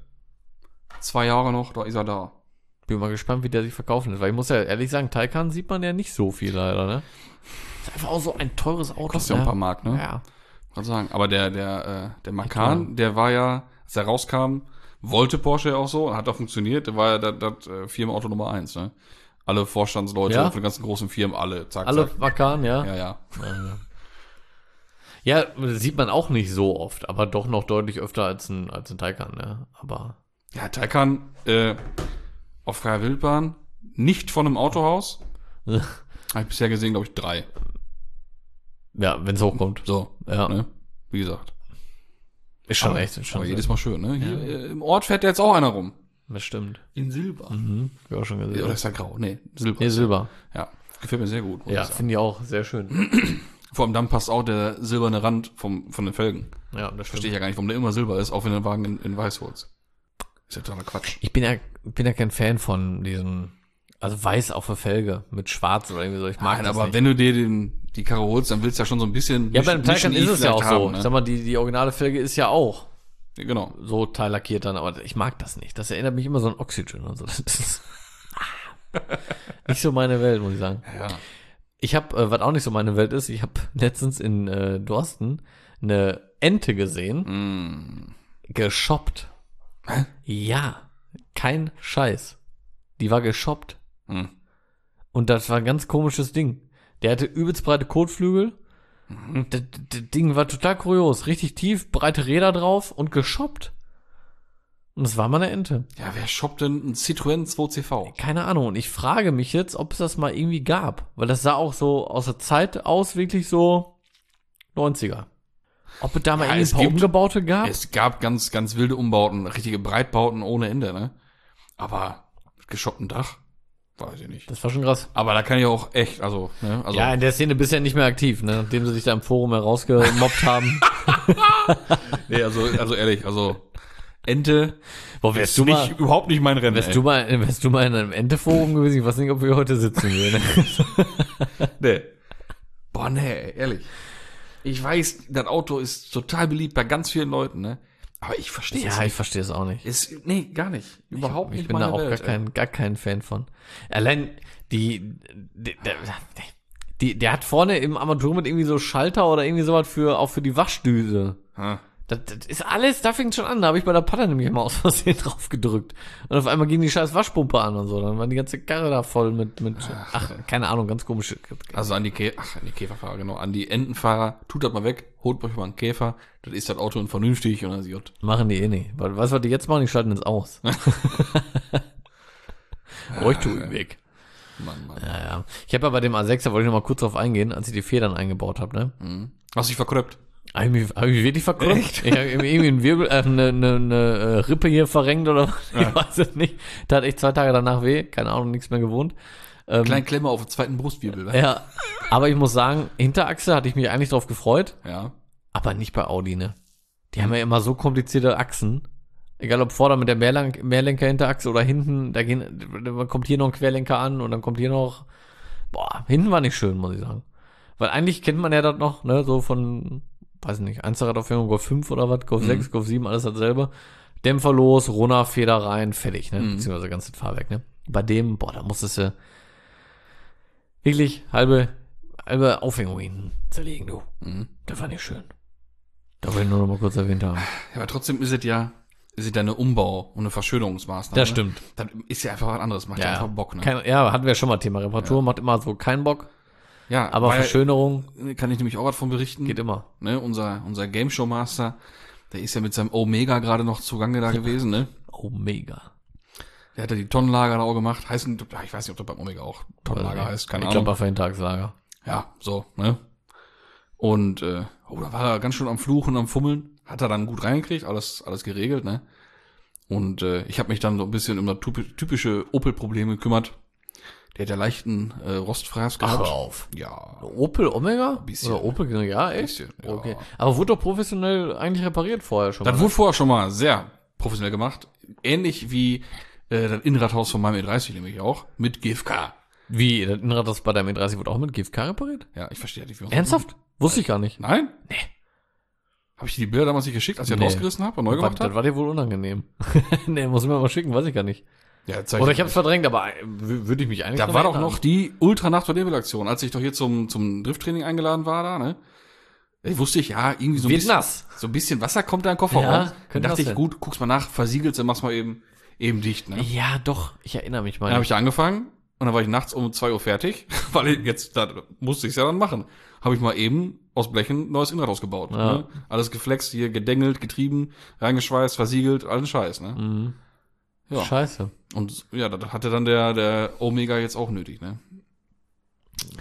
2 Jahre noch, da ist er da. Bin mal gespannt, wie der sich verkaufen wird. Weil ich muss ja ehrlich sagen, Taycan sieht man ja nicht so viel leider, ne? Ist einfach auch so ein teures Auto. Kostet ja auch ein paar Mark, ne? Ja. Kann sagen. Aber der Macan, der war ja, als er rauskam, wollte Porsche ja auch so, hat auch funktioniert, der war ja das Firmenauto Nummer 1, ne? Alle Vorstandsleute Ja? von den ganzen großen Firmen, alle, zack, Alle zack. Macan, ja. Ja. Ja, das sieht man auch nicht so oft, aber doch noch deutlich öfter als ein Taycan, ne? Aber. Ja, Taycan, auf freier Wildbahn, nicht von einem Autohaus. Habe ich bisher gesehen, glaube ich, 3. Ja, wenn es hochkommt. So, Ja. ne? Wie gesagt. Ist schon Aber- echt. Ist schon Aber sehr- jedes Mal schön, ne? Hier im Ort fährt jetzt auch einer rum. Das stimmt. In Silber. Mhm. Ja, auch schon gesehen. Oder ist ja grau? Nee, Silber. Nee, Silber. Ja, gefällt mir sehr gut. muss Ja, ich sagen. finde ich auch sehr schön. Vor allem dann passt auch der silberne Rand von den Felgen. Ja, das Verstehe ich ja gar nicht, warum der immer silber ist, auch wenn der Wagen in weiß holst. Ist ja totaler Quatsch. Ich bin ja kein Fan von diesen, also weiß auf der Felge mit schwarz oder irgendwie so. Ich mag Nein, das aber nicht. wenn du dir die Karre holst, dann willst du ja schon so ein bisschen. Ja, bei dem Taycan ist es ja auch so. Haben, Ich ne? sag mal, die originale Felge ist ja auch Genau. so teillackiert dann, aber ich mag das nicht. Das erinnert mich immer so an Oxygen und so. Das ist nicht so meine Welt, muss ich sagen. Ja. Ich habe, was auch nicht so meine Welt ist, ich habe letztens in Dorsten eine Ente gesehen, geshoppt. Hä? Ja, kein Scheiß. Die war geshoppt. Hm. Und das war ein ganz komisches Ding. Der hatte übelst breite Kotflügel. Das Ding war total kurios. Richtig tief, breite Räder drauf und geshoppt. Und das war mal eine Ente. Ja, wer shoppt denn ein Citroën 2CV? Keine Ahnung. Und ich frage mich jetzt, ob es das mal irgendwie gab. Weil das sah auch so aus der Zeit aus, wirklich so 90er. Ob es da mal Ja, irgendwie es ein paar gibt- Umgebaute gab? Es gab ganz, ganz wilde Umbauten, richtige Breitbauten ohne Ende, ne? Aber mit geschopptem Dach? Weiß ich nicht. Das war schon krass. Aber da kann ich auch echt, also, ne? Also, Ja, in der Szene bist du ja nicht mehr aktiv, ne? Nachdem sie sich da im Forum herausgemobbt haben. nee, also ehrlich, also, Ente Boah, ist überhaupt nicht mein Rennen. wärst du mal in einem Ente-Forum gewesen? Ich weiß nicht, ob wir heute sitzen würden. Nee. Boah, nee, ehrlich. Ich weiß, das Auto ist total beliebt bei ganz vielen Leuten, ne? Aber ich verstehe es Ja, ich nicht. verstehe es auch nicht. Nee, gar nicht. Überhaupt Ich nicht bin da meine auch Welt, gar kein Fan von. Allein der hat vorne im Armaturenbrett irgendwie so Schalter oder irgendwie sowas auch für die Waschdüse. Ha. Das ist alles, da fängt schon an. Da habe ich bei der Patte nämlich mal aus Versehen drauf gedrückt. Und auf einmal ging die scheiß Waschpumpe an und so. Dann war die ganze Karre da voll mit keine Ahnung, ganz komische. Also an die Käferfahrer, genau. An die Entenfahrer, tut das mal weg, holt euch mal einen Käfer, dann ist das Auto vernünftig und dann ist gut. Machen die eh nicht. Weil, weißt du, was die jetzt machen? Die schalten es aus. Euch tue ich weg. Mann. Ja. Ich habe ja bei dem A6, wollte ich noch mal kurz drauf eingehen, als ich die Federn eingebaut habe, ne? Hast dich verkröppt? Hab ich mich wirklich verkrümmt? Ich habe irgendwie einen Wirbel, eine Rippe hier verrenkt oder was? Ich weiß es nicht. Da hat echt 2 Tage danach weh. Keine Ahnung, nichts mehr gewohnt. Kleine Klemme auf dem zweiten Brustwirbel, wa? Ja. Aber ich muss sagen, Hinterachse hatte ich mich eigentlich drauf gefreut. Ja. Aber nicht bei Audi, ne? Die haben ja immer so komplizierte Achsen. Egal ob vorne mit der Mehrlenker-Hinterachse oder hinten, da kommt hier noch ein Querlenker an und dann kommt hier noch, hinten war nicht schön, muss ich sagen. Weil eigentlich kennt man ja das noch, ne, so von, weiß nicht, Einzelradaufhängung, Golf 5 oder was, Golf 6, Golf 7, alles dasselbe. Dämpfer los, Runner, Feder rein, fertig, ne, beziehungsweise ganzes Fahrwerk, ne. Bei dem, da musstest du wirklich halbe Aufhängung hinten zerlegen, du. Das war nicht schön. Da wollte ich nur noch mal kurz erwähnt haben. Ja, aber trotzdem ist es ja eine Umbau- und eine Verschönerungsmaßnahme. Das stimmt. Das ist ja einfach was anderes, macht ja einfach Bock, ne? Hatten wir schon mal Thema. Reparatur macht immer so keinen Bock, Ja, aber weil- Verschönerung kann ich nämlich auch was von berichten. geht immer. Ne, unser Game Show Master, der ist ja mit seinem Omega gerade noch zugange da gewesen, ne? Oh, mega. Der hat ja die Tonnenlager da auch gemacht. Ich weiß nicht, ob das beim Omega auch Tonnenlager heißt, keine Ich Ahnung. glaube, auf Hinterachslager. Ja, so, ne? Und, da war er ganz schön am Fluchen, am Fummeln. Hat er dann gut reingekriegt, alles geregelt, ne? Und ich habe mich dann so ein bisschen um das typische Opel-Problem gekümmert. Der hat ja leichten Rostfraß gehabt. Hör auf. Ja, Opel Omega? bisschen. Oder Opel, ja, echt? Bisschen, ja. Okay. Aber wurde doch professionell eigentlich repariert vorher schon das mal. wurde vorher schon mal sehr professionell gemacht. Ähnlich wie das Innenradhaus von meinem E30 nämlich auch. Mit GFK. Wie? Das Innenrad, das bei deinem E30 wurde auch mit GFK repariert? Ja, ich verstehe nicht, wie man Ernsthaft? Wusste ich gar nicht. Nein? Nee. Habe ich dir die Bilder damals nicht geschickt, als ich das rausgerissen habe und neu gemacht Das habe? war dir wohl unangenehm. Nee, muss ich mir mal schicken, weiß ich gar nicht. Ja, zeig Oder ich ich hab's verdrängt, aber würde ich mich eigentlich Da dran war doch erinnern. noch die Ultra-Nacht-Aktion, als ich doch hier zum Drifttraining eingeladen war da, ne? Wusste ich, ja, irgendwie so ein Wird bisschen, nass. so ein bisschen Wasser kommt da in den Kofferraum. Ja, Dann könnte dachte das ich, sein. gut, guck's mal nach, versiegelst, dann mach's mal eben dicht, ne? Ja, doch. Ich erinnere mich mal. Dann habe ich da angefangen und dann war ich nachts um 2 Uhr fertig, weil da musste ich's ja dann machen. Habe ich mal eben aus Blechen ein neues Innenrad ausgebaut. Ja. Ne? Alles geflext, hier gedengelt, getrieben, reingeschweißt, versiegelt, allen Scheiß, ne? Ja. Scheiße. Und ja, das hatte dann der Omega jetzt auch nötig, ne?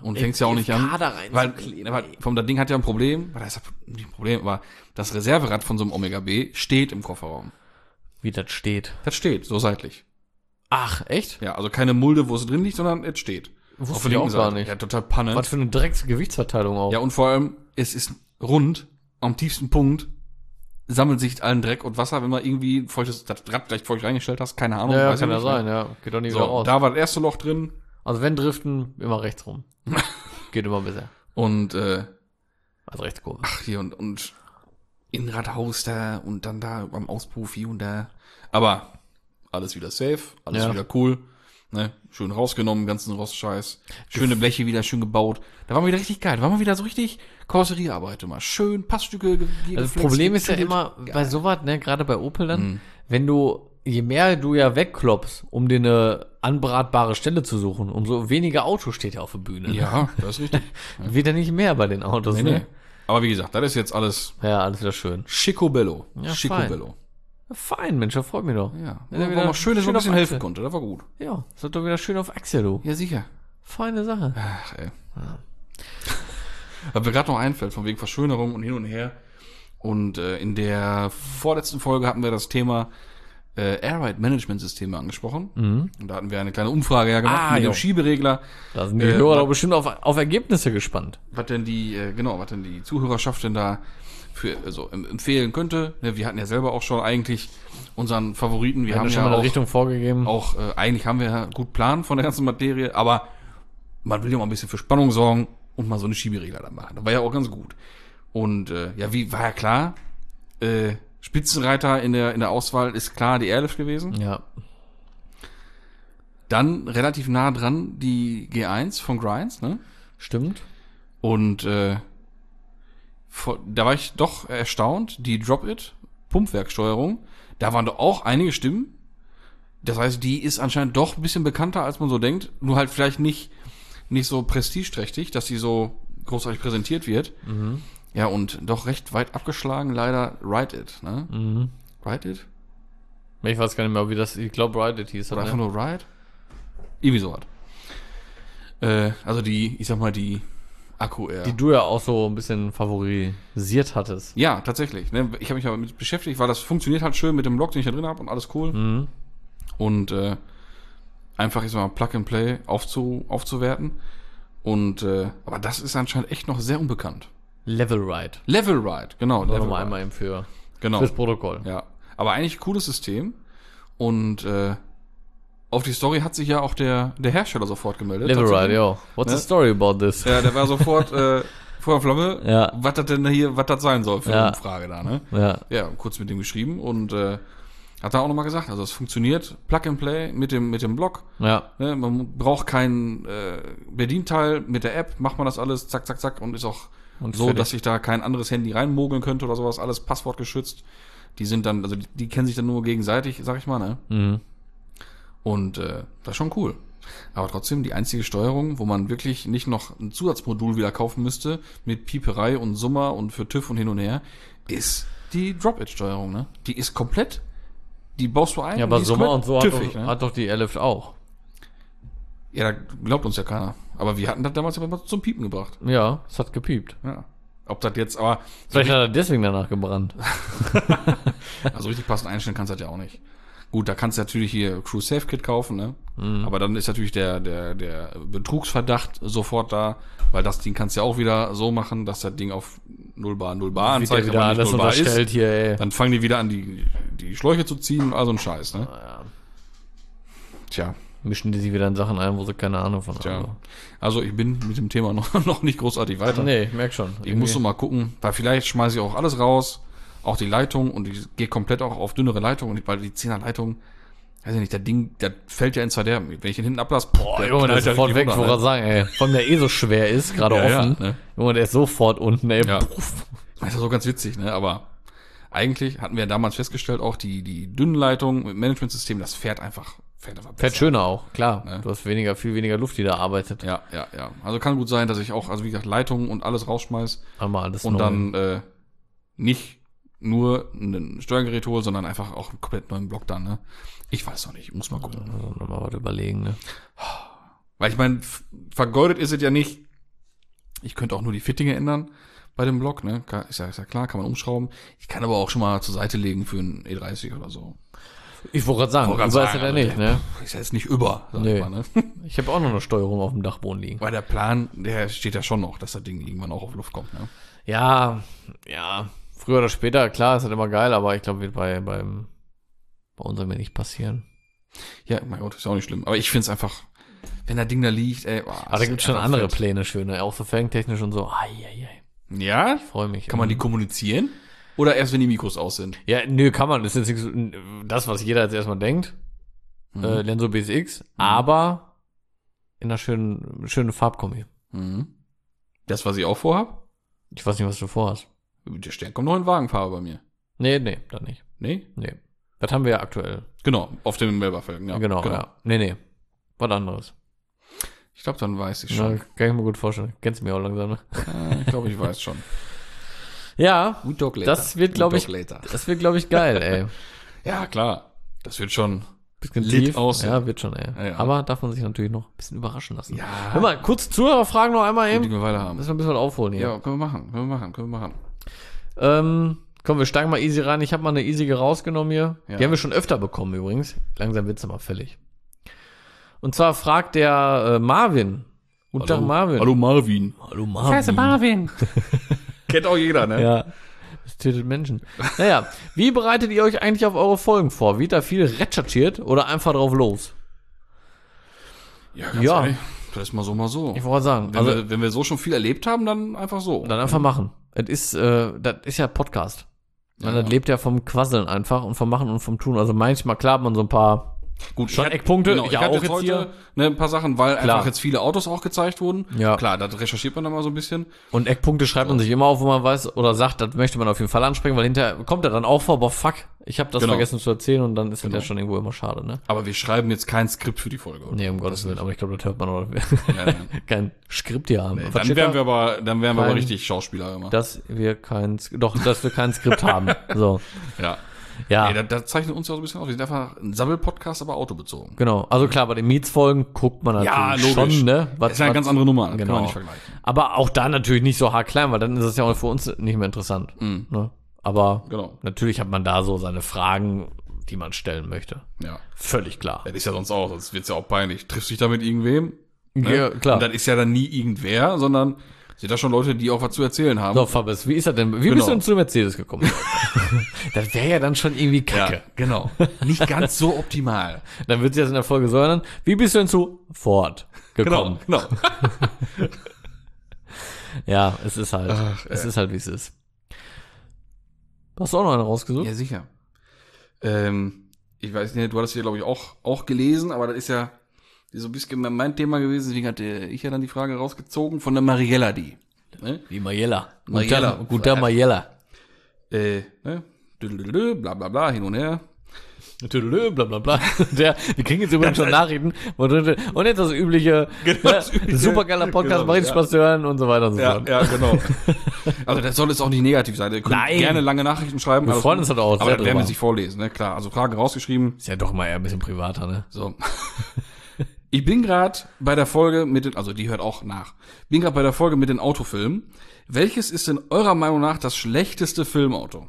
und fängst ja auch nicht an. Da Weil reinzukleben. das Ding hat ja ein Problem, weil das ist nicht ein Problem, aber das Reserverad von so einem Omega B steht im Kofferraum. Wie das steht. Das steht, so seitlich. Ach, echt? Ja, also keine Mulde, wo es drin liegt, sondern es steht. Wusste Auf der ich linken auch gar Seite. nicht. Ja, total Panne. Was für eine Drecksgewichtsverteilung auch. Ja, und vor allem, es ist rund, am tiefsten Punkt sammelt sich allen Dreck und Wasser, wenn man irgendwie das Rad gleich feucht reingestellt hast, keine Ahnung. Ja, weiß kann ich ja nicht, sein, ne? ja. Geht doch nie wieder So, raus. da war das erste Loch drin Also wenn driften, immer rechts rum. Geht immer besser. und Also Rechtskurve. ach hier und Innenradhaus da und dann da beim Auspuff hier und da. Aber alles wieder safe, alles Ja. wieder cool. Ne? Schön rausgenommen, ganzen Rostscheiß. Schöne Bleche wieder schön gebaut. Da war mal wieder richtig geil. Da war mal wieder so richtig Karosseriearbeit immer. Schön Passstücke. Also das Problem ist ja immer bei sowas, ne, gerade bei Opel dann, wenn du, je mehr du ja wegkloppst, um dir eine anbratbare Stelle zu suchen, umso weniger Auto steht ja auf der Bühne. Ne? Ja, das ist richtig. Wird ja nicht mehr bei den Autos, Nee, ne? nee. Aber wie gesagt, das ist jetzt alles Ja, alles wieder schön. Schicobello. Ja, Schicobello. Fein, Mensch, das freut mich doch. Ja, Ja, war wieder mal schön, dass man schön ein bisschen auf helfen Achse. konnte. Das war gut. Ja, das hat doch wieder schön auf Achse, du. Ja, sicher. Feine Sache. Ach, ey. Was mir gerade noch einfällt, von wegen Verschönerung und hin und her. Und in der vorletzten Folge hatten wir das Thema Airride-Management-Systeme angesprochen. Und da hatten wir eine kleine Umfrage ja gemacht mit jo. dem Schieberegler. Da sind die Hörer doch bestimmt auf Ergebnisse gespannt. Was denn die Zuhörerschaft denn da für empfehlen könnte. Ne, wir hatten ja selber auch schon eigentlich unseren Favoriten. Wir haben schon ja mal eine auch, Richtung vorgegeben. eigentlich haben wir ja gut Plan von der ganzen Materie, aber man will ja mal ein bisschen für Spannung sorgen und mal so eine Schieberegler dann machen. Das war ja auch ganz gut. Und war ja klar, Spitzenreiter in der Auswahl ist klar die Airlift gewesen. Ja. Dann relativ nah dran die G1 von Grinds, ne? Stimmt. Und da war ich doch erstaunt, die Drop-It, Pumpwerksteuerung, da waren doch auch einige Stimmen. Das heißt, die ist anscheinend doch ein bisschen bekannter, als man so denkt. Nur halt vielleicht nicht so prestigeträchtig, dass die so großartig präsentiert wird. Ja, und doch recht weit abgeschlagen, leider Ride It, ne? Ride It? Ich weiß gar nicht mehr, wie das, ich glaube, Ride It hieß. Oder Ne? einfach nur Ride? Irgendwie so was. Also die Akku Air. Die du ja auch so ein bisschen favorisiert hattest. Ja, tatsächlich. Ne? Ich habe mich aber mit beschäftigt, weil das funktioniert halt schön mit dem Block, den ich da drin habe und alles cool. Und einfach jetzt mal Plug and Play aufzuwerten. Und aber das ist anscheinend echt noch sehr unbekannt. Level Ride. Level Ride, genau. Level Level mal Ride. einmal eben Genau. fürs Protokoll. Ja. Aber eigentlich cooles System. Und auf die Story hat sich ja auch der Hersteller sofort gemeldet. Level tatsächlich. Ride, yo. What's Ne? the story about this? Ja, der war sofort Feuer und Flamme, Ja. was das sein soll für Ja. eine Umfrage da, ne? Ja. Ja, kurz mit dem geschrieben und hat da auch nochmal gesagt, also es funktioniert Plug and Play mit dem Block. Ja. Ne? Man braucht kein Bedienteil mit der App, macht man das alles, zack, zack, zack und ist auch Und so, fertig. dass sich da kein anderes Handy reinmogeln könnte oder sowas, alles passwortgeschützt. Die sind dann, also die kennen sich dann nur gegenseitig, sag ich mal, ne? Mhm. Und das ist schon cool. Aber trotzdem die einzige Steuerung, wo man wirklich nicht noch ein Zusatzmodul wieder kaufen müsste, mit Pieperei und Summer und für TÜV und hin und her, ist die Drop-It-Steuerung, ne? Die ist komplett, die baust du ein. Ja, aber die ist Sommer komplett und so tüffig, hat doch die Airlift auch. Ja, da glaubt uns ja keiner. Aber wir hatten das damals aber mal zum Piepen gebracht. Ja, es hat gepiept. Ja. Ob das jetzt, aber Vielleicht hat er deswegen danach gebrannt. also richtig passend einstellen kannst du das ja auch nicht. Gut, da kannst du natürlich hier Crew Safe Kit kaufen, ne? Aber dann ist natürlich der Betrugsverdacht sofort da, weil das Ding kannst du ja auch wieder so machen, dass das Ding auf 0 Bar Wird ja anzeigt, wieder aber nicht alles 0 Bar unterstellt ist. hier, ey. Dann fangen die wieder an, die Schläuche zu ziehen und all so ein Scheiß, ne? Ja. Tja, Mischen die sich wieder in Sachen ein, wo sie keine Ahnung von haben. also ich bin mit dem Thema noch nicht großartig weiter. Nee, ich merk schon. Ich muss noch mal gucken, weil vielleicht schmeiße ich auch alles raus, auch die Leitung und ich gehe komplett auch auf dünnere Leitung und weil die 10er Leitung, weiß ich nicht, das Ding, das fällt ja ins Verderben. Wenn ich den hinten ablasse, Boah, Junge, der ist sofort weg, ich wollte gerade sagen, ey. Vor allem der so schwer ist, gerade Ja, offen. ja, ne? Junge, der ist sofort unten, ey. Ja. Puff. Das ist ja so ganz witzig, ne? Aber eigentlich hatten wir damals festgestellt, auch die dünnen Leitungen mit Managementsystem, das fährt einfach besser. Fährt schöner auch, klar. Ne? Du hast viel weniger Luft, die da arbeitet. Ja. Also kann gut sein, dass ich auch, also wie gesagt, Leitungen und alles rausschmeiß Einmal alles und neu. dann nicht nur ein Steuergerät hole, sondern einfach auch einen komplett neuen Block dann, ne? Ich weiß noch nicht, muss mal gucken. Also nochmal was überlegen, ne? Weil ich meine, vergeudet ist es ja nicht, Ich könnte auch nur die Fittinge ändern bei dem Block, ne? Ist ja klar, kann man umschrauben. Ich kann aber auch schon mal zur Seite legen für einen E30 oder so. Ich wollte gerade sagen, über ist ja nicht, ne? Ist ja jetzt nicht über, sag ich mal, ne? Ich habe auch noch eine Steuerung auf dem Dachboden liegen. Weil der Plan, der steht ja schon noch, dass das Ding irgendwann auch auf Luft kommt, ne? Ja, früher oder später, klar, ist halt immer geil, aber ich glaube, wird bei uns wird nicht passieren. Ja, mein Gott, ist ja auch nicht schlimm. Aber ich finde es einfach, wenn das Ding da liegt, ey. Aber da gibt es schon andere Pläne, schöne, auch so fangtechnisch und so. Ja? Ich freue mich. Kann man die kommunizieren? Oder erst, wenn die Mikros aus sind? Ja, nö, kann man. Das ist jetzt nicht das, was jeder jetzt erstmal denkt. Lenso BSX, aber in einer schönen Farbkombi. Mhm. Das, was ich auch vorhab? Ich weiß nicht, was du vorhast. Der Stern kommt noch in Wagenfarbe bei mir. Nee, dann nicht. Nee? Nee. Das haben wir ja aktuell. Genau, auf den Melba-Felgen, ja. Genau, ja. Nee. Was anderes. Ich glaube, dann weiß ich schon. Ja, kann ich mir gut vorstellen. Kennst du mich auch langsam, ne? Ich glaube, ich weiß schon. Ja, We talk later. das wird, glaube ich, geil, ey. Ja, klar. Das wird schon bisschen lit tief aussehen. Ja, wird schon, ey. Ja. Aber darf man sich natürlich noch ein bisschen überraschen lassen. Ja. Hör mal, kurz Zuhörerfragen noch einmal Die eben. wir weiter haben. Müssen wir ein bisschen was aufholen hier. Ja, können wir machen. Komm, wir steigen mal easy rein. Ich habe mal eine easige rausgenommen hier. Ja. Die haben wir schon öfter bekommen übrigens. Langsam wird's aber fällig. Und zwar fragt der Marvin. Guten Tag, Marvin. Hallo Marvin. Hallo Marvin. Scheiße Marvin. Kennt auch jeder, ne? Ja. Das tötet Menschen. Naja, wie bereitet ihr euch eigentlich auf eure Folgen vor? Wird da viel recherchiert oder einfach drauf los? Ja, ganz ehrlich, das ist mal so. Ich wollte sagen, Wenn wir so schon viel erlebt haben, dann einfach so. Dann einfach machen. Das ist ja Podcast. Das lebt ja vom Quasseln einfach und vom Machen und vom Tun. Also manchmal klar hat man so ein paar Gut, schon Eckpunkte. Genau, ich hatte auch jetzt heute hier. Ne, ein paar Sachen, weil Klar. einfach jetzt viele Autos auch gezeigt wurden. Ja. Klar, da recherchiert man dann mal so ein bisschen. Und Eckpunkte schreibt man sich immer auf, wo man weiß oder sagt, das möchte man auf jeden Fall ansprechen, weil hinterher kommt er dann auch vor, boah, fuck, ich habe das Genau. vergessen zu erzählen und dann ist das ja schon irgendwo immer schade, ne? Aber wir schreiben jetzt kein Skript für die Folge. Oder? Nee, um Gottes Willen, aber ich glaube, das hört man oder Ja, nein. kein Skript hier haben. Dann wären wir aber richtig Schauspieler immer. dass wir kein Skript haben. So. Ja. Ja. Nee, da zeichnet uns ja so ein bisschen aus. Wir sind einfach ein Sammel-Podcast, aber autobezogen. Genau. Also klar, bei den Mietsfolgen guckt man natürlich logisch. schon, ne? Das ist eine ganz andere Nummer. Genau. Kann man nicht vergleichen. Aber auch da natürlich nicht so haarklein, weil dann ist es ja auch für uns nicht mehr interessant. Ne? Aber Genau. natürlich hat man da so seine Fragen, die man stellen möchte. Ja. Völlig klar. Das ist ja sonst auch, sonst wird's ja auch peinlich. Triffst du dich da mit irgendwem? Ne? Ja, klar. Und das ist ja dann nie irgendwer, sondern sind da schon Leute, die auch was zu erzählen haben. So, Fabis, wie ist das denn? Wie Genau. bist du denn zu Mercedes gekommen? Das wäre ja dann schon irgendwie kacke. Ja, genau. Nicht ganz so optimal. Dann wird sie jetzt in der Folge so ändern. Wie bist du denn zu Ford gekommen? Genau. Ja, es ist halt, ist halt, wie es ist. Hast du auch noch eine rausgesucht? Ja, sicher. Ich weiß nicht, du hattest hier, glaube ich, auch gelesen, aber das ist ja so ein bisschen mein Thema gewesen, deswegen hatte ich ja dann die Frage rausgezogen von der Mariella, die. Ne? Wie Mariella. Mariella. Guter Mariella. Ne? Düdelüdü, bla bla bla, hin und her. Blablabla. Wir kriegen jetzt übrigens schon Nachrichten. Und jetzt das übliche, das übliche. Supergeiler Podcast, Genau, macht richtig Spaß zu hören und so weiter und so fort. Ja, genau. Also das soll jetzt auch nicht negativ sein. Ihr könnt Nein. gerne lange Nachrichten schreiben. Wir freuen uns halt auch aber sehr das werden wir drüber. sich vorlesen, ne? Klar, also Fragen rausgeschrieben. Ist ja doch mal eher ein bisschen privater, ne? So. Ich bin gerade bei der Folge mit den, also die hört auch nach. Bin gerade bei der Folge mit den Autofilmen. Welches ist denn eurer Meinung nach das schlechteste Filmauto?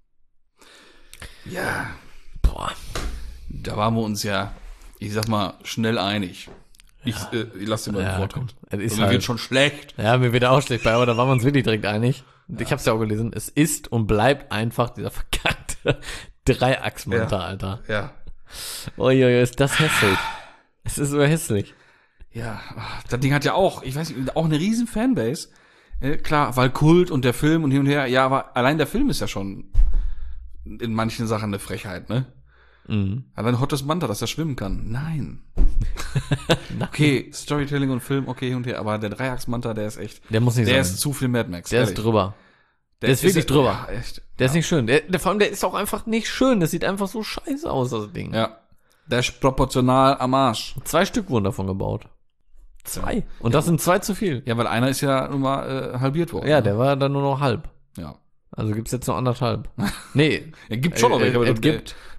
Ja, Boah. da waren wir uns ja, ich sag mal, schnell einig. Ich lasse dir mal den Vortritt. komm. Es ist Also, mir halt, wird schon schlecht. ja, mir wird auch schlecht bei, aber da waren wir uns wirklich direkt einig. Und ich hab's ja auch gelesen. Es ist und bleibt einfach dieser verkackte Dreiachsmonter, Alter. Ja. Uiuiui, ist das hässlich. Es ist so hässlich. Ja, das Ding hat ja auch, ich weiß nicht, auch eine riesen Fanbase. Klar, weil Kult und der Film und hin und her. Ja, aber allein der Film ist ja schon in manchen Sachen eine Frechheit, ne? Mhm. Allein Hottes Manta, dass er schwimmen kann. Nein. Okay, Storytelling und Film, okay, hin und her. Aber der Dreiachsmanta, der ist echt, Der muss nicht der sein. ist zu viel Mad Max. Der ist ehrlich. drüber. Der ist wirklich drüber. Ja, echt. Der ist nicht schön. Vor allem, der ist auch einfach nicht schön. Das sieht einfach so scheiße aus, das Ding. Ja. Der ist proportional am Arsch. 2 Stück wurden davon gebaut. 2. Und das sind 2 zu viel. Ja, weil einer ist ja nun mal halbiert worden. Ja, ne? der war dann nur noch halb. Ja. Also gibt's jetzt noch 1,5. Nee. Ja, gibt schon noch welche, aber es du- gibt.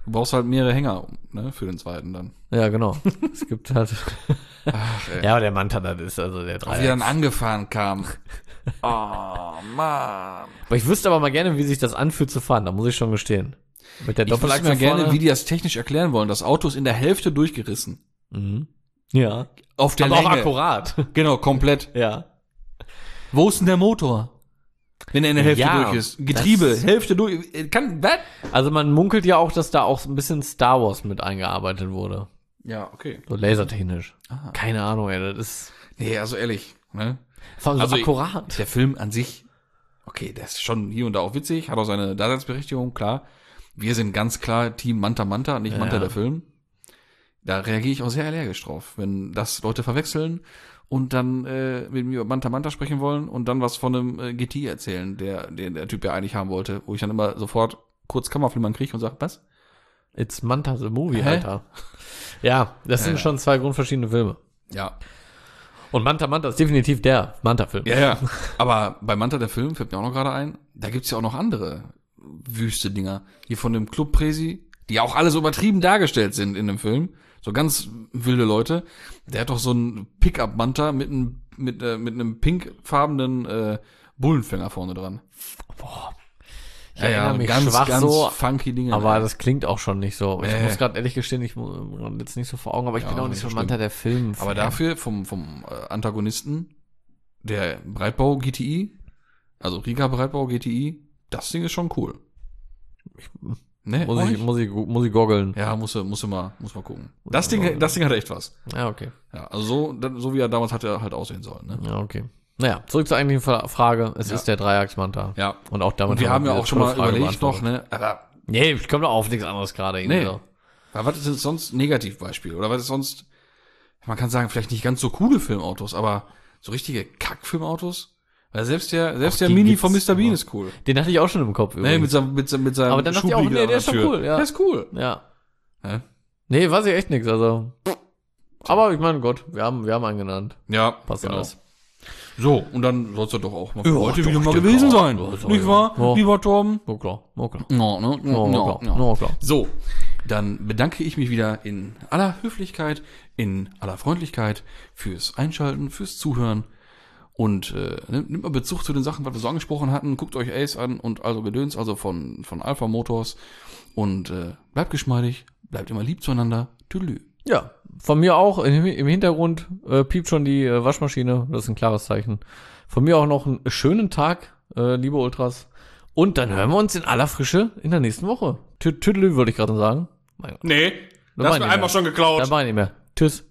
Du brauchst halt mehrere Hänger, ne, für den zweiten dann. Ja, genau. Es gibt halt. Ach, ey. Ja, aber der Manta, das ist also der Wie er dann 3. angefahren kam. Oh, Mann. Aber ich wüsste aber mal gerne, wie sich das anfühlt zu fahren, da muss ich schon gestehen. Mit der Ich wüsste Doppelachse mal gerne, vorne. wie die das technisch erklären wollen. Das Auto ist in der Hälfte durchgerissen. Mhm. Ja. Auf der Aber Länge. auch akkurat. Genau, komplett. Ja. Wo ist denn der Motor? Wenn er in der Hälfte Ja, durch ist. Getriebe, das- Hälfte durch. Was? Also man munkelt ja auch, dass da auch ein bisschen Star Wars mit eingearbeitet wurde. Ja, okay. So lasertechnisch. Ah. Keine Ahnung, ey, das ist Nee, also ehrlich, ne? vor allem so Also akkurat. Der Film an sich, okay, der ist schon hier und da auch witzig, hat auch seine Daseinsberechtigung, klar. Wir sind ganz klar Team Manta Manta, nicht Manta Ja. der Film. Da reagiere ich auch sehr allergisch drauf, wenn das Leute verwechseln und dann mit mir über Manta Manta sprechen wollen und dann was von einem GT erzählen, den der Typ ja eigentlich haben wollte, wo ich dann immer sofort kurz Kammerflimmern kriege und sage, was? It's Manta the Movie, Hä? Alter. Ja, das sind schon zwei grundverschiedene Filme. Ja. Und Manta Manta ist definitiv der Manta-Film. Ja, ja. Aber bei Manta der Film fällt mir auch noch gerade ein, da gibt's ja auch noch andere wüste Dinger. Hier von dem Club Presi, die auch alle so übertrieben dargestellt sind in dem Film. So ganz wilde Leute. Der hat doch so einen Pickup-Manta mit einem pinkfarbenen Bullenfänger vorne dran. Boah. Ich Ja, erinnere mich ganz, schwach ganz so, funky Dinge. aber das klingt auch schon nicht so. Ich Nee. muss gerade ehrlich gestehen, ich jetzt nicht so vor Augen, aber ich Ja, bin auch nicht nicht so so Manta schlimm. der Film. Aber dafür vom Antagonisten, der Breitbau GTI, also Riga Breitbau GTI, das Ding ist schon cool. Ne? muss ich goggeln. Ja, muss mal gucken. Das Ding hat echt was. Ja, okay. Ja, also so wie er damals hatte halt aussehen sollen, ne? Ja, okay. Naja, zurück zur eigentlichen Frage. Es Ja. ist der Dreiachs-Manta. Ja. Und auch damit Und wir haben ja die auch schon mal tolle Frage überlegt noch, beantwortet. ne? Aber Nee, ich komme doch auf nichts anderes gerade. irgendwie Nee. so. was ist jetzt sonst Negativbeispiel? Oder was ist sonst, man kann sagen, vielleicht nicht ganz so coole Filmautos, aber so richtige Kackfilmautos? Weil selbst der die Mini gibt's von Mr. Bean immer. ist cool. Den hatte ich auch schon im Kopf Nee, übrigens. mit seinem Aber dann dachte ich auch, Schubliegel nee, der an ist schon Tür. cool, ja. Der ist cool. Ja. Hä? Nee, weiß ich echt nichts, also. Aber ich meine, Gott, wir haben einen genannt. Ja, Passt genau. alles. So, und dann soll es doch auch mal Ja, für heute doch, wieder mal ich denke gewesen auch. sein. Ja, so, Nicht ja. wahr, Ja. lieber Torben? Oh klar, oh klar. No, ne? Oh, No, klar. Oh, klar. So, dann bedanke ich mich wieder in aller Höflichkeit, in aller Freundlichkeit fürs Einschalten, fürs Zuhören und nimmt mal Bezug zu den Sachen, was wir so angesprochen hatten. Guckt euch Ace an und also Gedöns, also von Alpha Motors und bleibt geschmeidig, bleibt immer lieb zueinander. Tüdelü. Ja, von mir auch im Hintergrund piept schon die Waschmaschine. Das ist ein klares Zeichen. Von mir auch noch einen schönen Tag, liebe Ultras. Und dann hören wir uns in aller Frische in der nächsten Woche. Tüdelü, würde ich gerade sagen. Nee, das hast du mir einmal schon geklaut. Dabei nicht mehr. Tschüss.